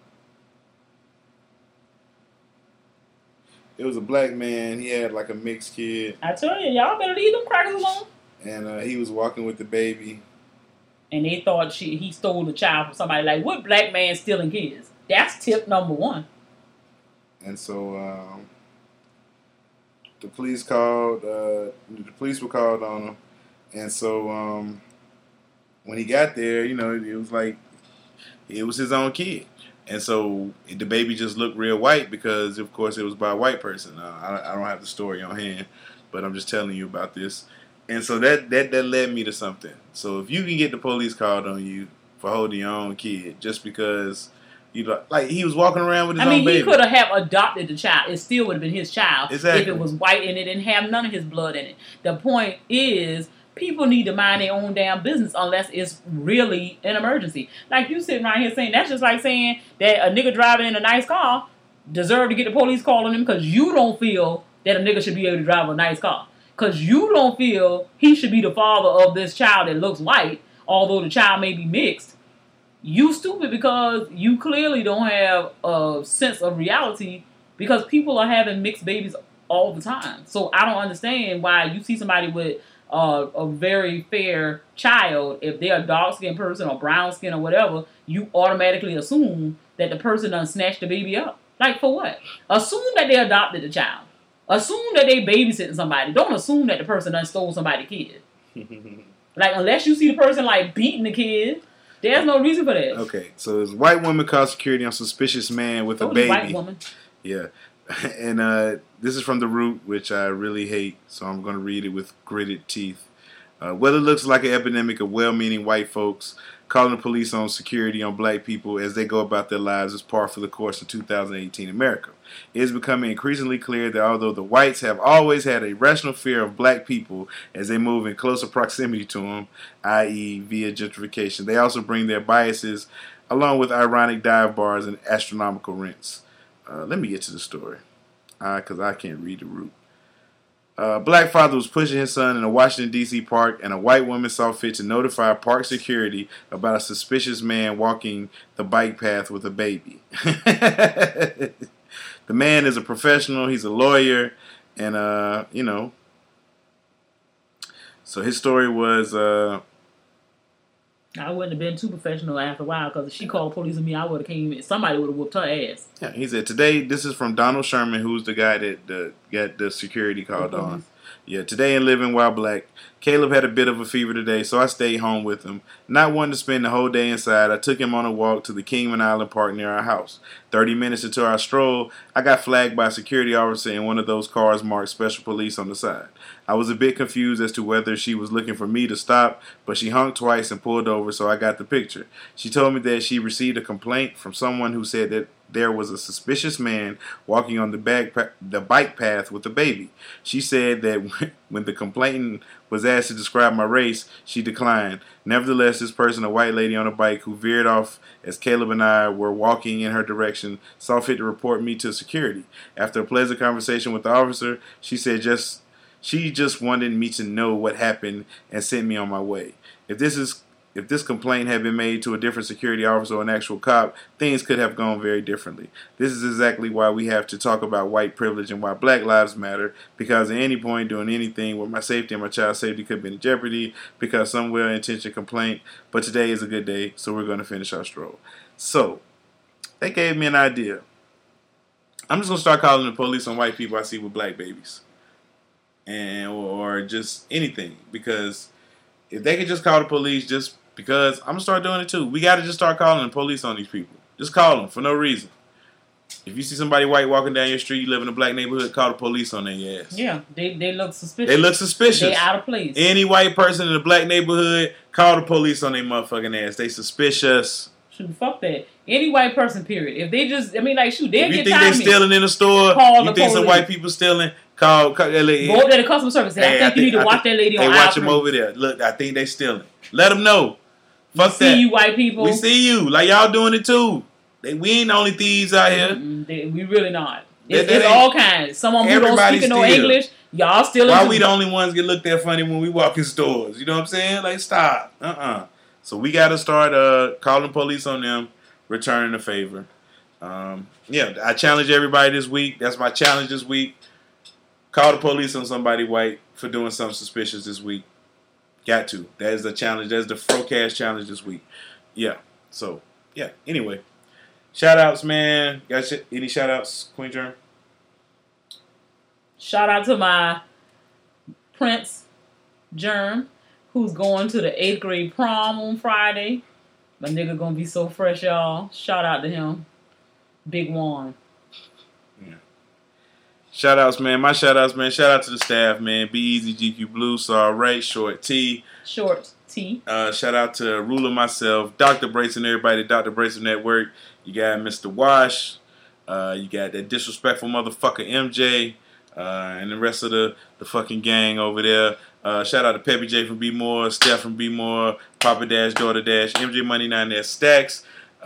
It was a black man. He had like a mixed kid. I tell you, y'all better leave them crackers alone. And uh, he was walking with the baby. And they thought she he stole the child from somebody. Like, what black man stealing kids? That's tip number one. And so um, the police called. Uh, the police were called on him. And so um, when he got there, you know, it was like it was his own kid. And so the baby just looked real white because, of course, it was by a white person. Uh, I, I don't have the story on hand, but I'm just telling you about this. And so that, that, that led me to something. So if you can get the police called on you for holding your own kid just because, you know, like he was walking around with his I mean, own baby. he could have adopted the child. It still would have been his child Exactly. if it was white and it didn't have none of his blood in it. The point is, people need to mind their own damn business unless it's really an emergency. Like, you sitting right here saying, that's just like saying that a nigga driving in a nice car deserve to get the police call on him because you don't feel that a nigga should be able to drive a nice car. Because you don't feel he should be the father of this child that looks white, although the child may be mixed. You stupid because you clearly don't have a sense of reality because people are having mixed babies all the time. So I don't understand why you see somebody with uh, a very fair child, if they're a dark-skinned person or brown-skinned or whatever, you automatically assume that the person done snatched the baby up. Like, for what? Assume that they adopted the child. Assume that they babysitting somebody. Don't assume that the person done stole somebody's kid. Like, unless you see the person, like, beating the kid, there's no reason for that. Okay, so this white woman called security on suspicious man with So a baby. white woman. Yeah. And uh, this is from The Root, which I really hate, so I'm going to read it with gritted teeth. Uh, well, it looks like an epidemic of well-meaning white folks calling the police on security on black people as they go about their lives is par for the course of two thousand eighteen America. It is becoming increasingly clear that although the whites have always had a rational fear of black people as they move in closer proximity to them, that is via gentrification, they also bring their biases along with ironic dive bars and astronomical rents. Uh, let me get to the story, because uh, I can't read The Root. A black father was pushing his son in a Washington, D C park, and a white woman saw fit to notify park security about a suspicious man walking the bike path with a baby. The man is a professional. He's a lawyer. And, uh, you know, so his story was... Uh, I wouldn't have been too professional after a while because if she called police on me, I would have came in. Somebody would have whooped her ass. Yeah, he said, today, this is from Donald Sherman, who's the guy that the, got the security called on. Yeah, today in Living While Black, Caleb had a bit of a fever today, so I stayed home with him. Not wanting to spend the whole day inside, I took him on a walk to the Kingman Island Park near our house. Thirty minutes into our stroll, I got flagged by a security officer in one of those cars marked Special Police on the side. I was a bit confused as to whether she was looking for me to stop, but she honked twice and pulled over, so I got the picture. She told me that she received a complaint from someone who said that there was a suspicious man walking on the, back pa- the bike path with a baby. She said that when the complainant was asked to describe my race, she declined. Nevertheless, this person, a white lady on a bike who veered off as Caleb and I were walking in her direction, saw fit to report me to security. After a pleasant conversation with the officer, she said just she just wanted me to know what happened and sent me on my way. If this is If this complaint had been made to a different security officer or an actual cop, things could have gone very differently. This is exactly why we have to talk about white privilege and why Black Lives Matter, because at any point doing anything where my safety and my child's safety could be in jeopardy because some well-intentioned complaint, but today is a good day, so we're going to finish our stroll. So, that gave me an idea. I'm just going to start calling the police on white people I see with black babies. and Or just anything, because if they could just call the police just because, I'm going to start doing it too. We got to just start calling the police on these people. Just call them for no reason. If you see somebody white walking down your street, you live in a black neighborhood, call the police on their ass. Yeah, they they look suspicious. They look suspicious. They out of place. Any white person in a black neighborhood, call the police on their motherfucking ass. They suspicious. Shoot, fuck that. Any white person, period. If they just, I mean, like, shoot, they'll if you get think they stealing in the store, call you the think some police. white people stealing, call, call that lady. Go up there to customer service. Say, Hey, I think you need to I watch think- that lady on Hey, aisle watch them three. over there. Look, I think they stealing. Let them know. Fuck See that. you, white people. We see you. Like, y'all doing it too. They, we ain't the only thieves out here. Mm-mm, they, we really not. That- It's, that it's ain't- all kinds. Some of them who don't Everybody speak no steal. English. Y'all still. Why we the only ones get looked at funny when we walk in stores? You know what I'm saying? Like, stop. Uh-uh. So we got to start uh, calling police on them, returning the favor. Um, yeah, I challenge everybody this week. That's my challenge this week. Call the police on somebody white for doing something suspicious this week. Got to. That is the challenge. That's the Frocast challenge this week. Yeah. So, yeah. Anyway. Shout outs, man. Got sh- any shout outs, Queen Germ? Shout out to my Prince Germ, who's going to the eighth grade prom on Friday. My nigga gonna be so fresh, y'all. Shout out to him. Big Juan. Yeah. Shout outs, man. My shout outs, man. Shout out to the staff, man. Be Easy, G Q Blue, Saw Ray, Short T. Short T. Uh, shout out to Ruler myself, Doctor Brace and everybody, Doctor Brace Network. You got Mister Wash. Uh, you got that disrespectful motherfucker M J. Uh, and the rest of the, the fucking gang over there. Uh, shout out to Peppy J from B More, Steph from B More, Papa Dash, Daughter Dash, M J Money nine there, Stacks,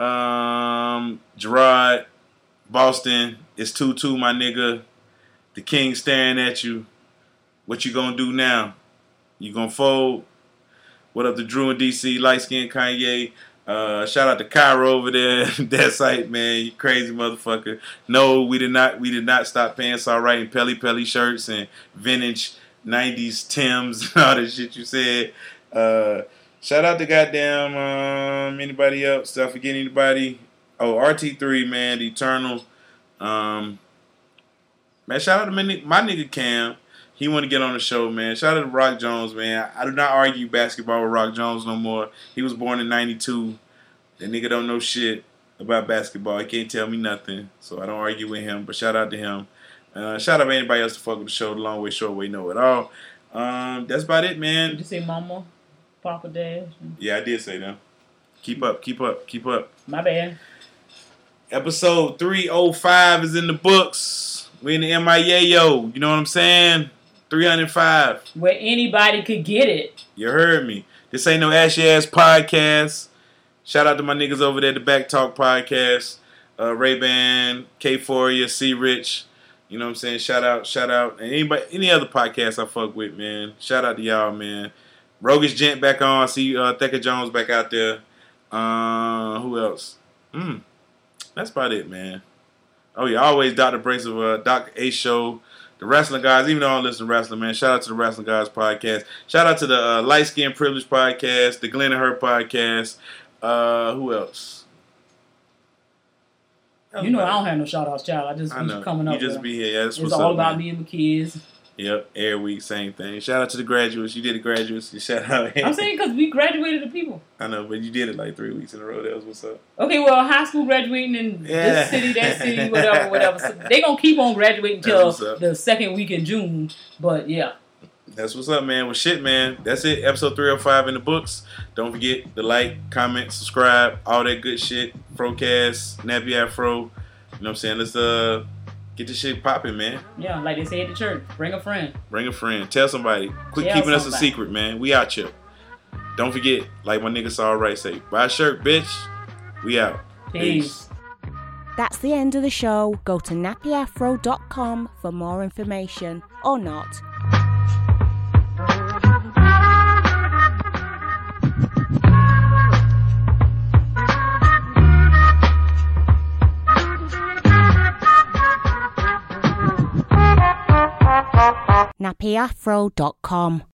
um, Gerard, Boston, it's two two, my nigga. The king staring at you. What you gonna do now? You gonna fold? What up to Drew and D C, light skin Kanye? Uh, shout out to Cairo over there. That site, man, you crazy motherfucker. No, we did not. We did not stop paying Saw Right and Pelly Pelly shirts and vintage nineties Timbs and all that shit you said. Uh, shout out to goddamn um, anybody else. Did I forget anybody? Oh, R T three, man, the Eternal. Um, man, shout out to my, ni- my nigga Cam. He want to get on the show, man. Shout out to Rock Jones, man. I do not argue basketball with Rock Jones no more. He was born in ninety-two. That nigga don't know shit about basketball. He can't tell me nothing, so I don't argue with him. But shout out to him. Uh, shout out to anybody else to fuck with the show. The Long Way Short Way Know It All. Um, that's about it, man. Did you say Mama, Papa Dash? Yeah, I did say them. Keep up, keep up, keep up. My bad. Episode three oh five is in the books. We in the M I A, yo. You know what I'm saying? three oh five. Where anybody could get it. You heard me. This ain't no ashy ass podcast. Shout out to my niggas over there at the Back Talk Podcast. Uh, Ray-Ban, K-Foria, C-Rich. You know what I'm saying? Shout out, shout out. And anybody, any other podcast I fuck with, man. Shout out to y'all, man. Roguish Gent back on. I see uh, Thecka Jones back out there. Uh, who else? Hmm. That's about it, man. Oh, yeah. Always Doctor Brace of uh, Doctor A Show. The Wrestling Guys, even though I don't listen to wrestling, man, shout out to the Wrestling Guys podcast. Shout out to the uh, Light Skin Privilege podcast, the Glenn and Her podcast. Uh, who else? You know I don't have no shout outs, child. I just I be know. coming up You just with be here. Yeah, that's It's what's all up, about man. me and my kids. Yep, every week, same thing. Shout out to the graduates. You did the graduates. You shout out. I'm saying because we graduated the people. I know, but you did it like three weeks in a row. That was what's up. Okay, well, high school graduating in Yeah. this city, that city, whatever, whatever. So they gonna keep on graduating That's until what's up. the second week in June. But yeah, That's what's up, man. Well, shit, man. That's it. Episode three oh five in the books. Don't forget to like, comment, subscribe, all that good shit. Frocast, Nappy Afro. You know what I'm saying? Let's uh get this shit popping, man. yeah, like they say at the church, bring a friend. Bring a friend. Tell somebody. Quit Tell keeping us a somebody. secret, man. We out here. Don't forget, like my nigga Saw Right say, buy a shirt, bitch. We out. Peace. That's the end of the show. Go to nappy afro dot com for more information. Or not. nappy afro dot com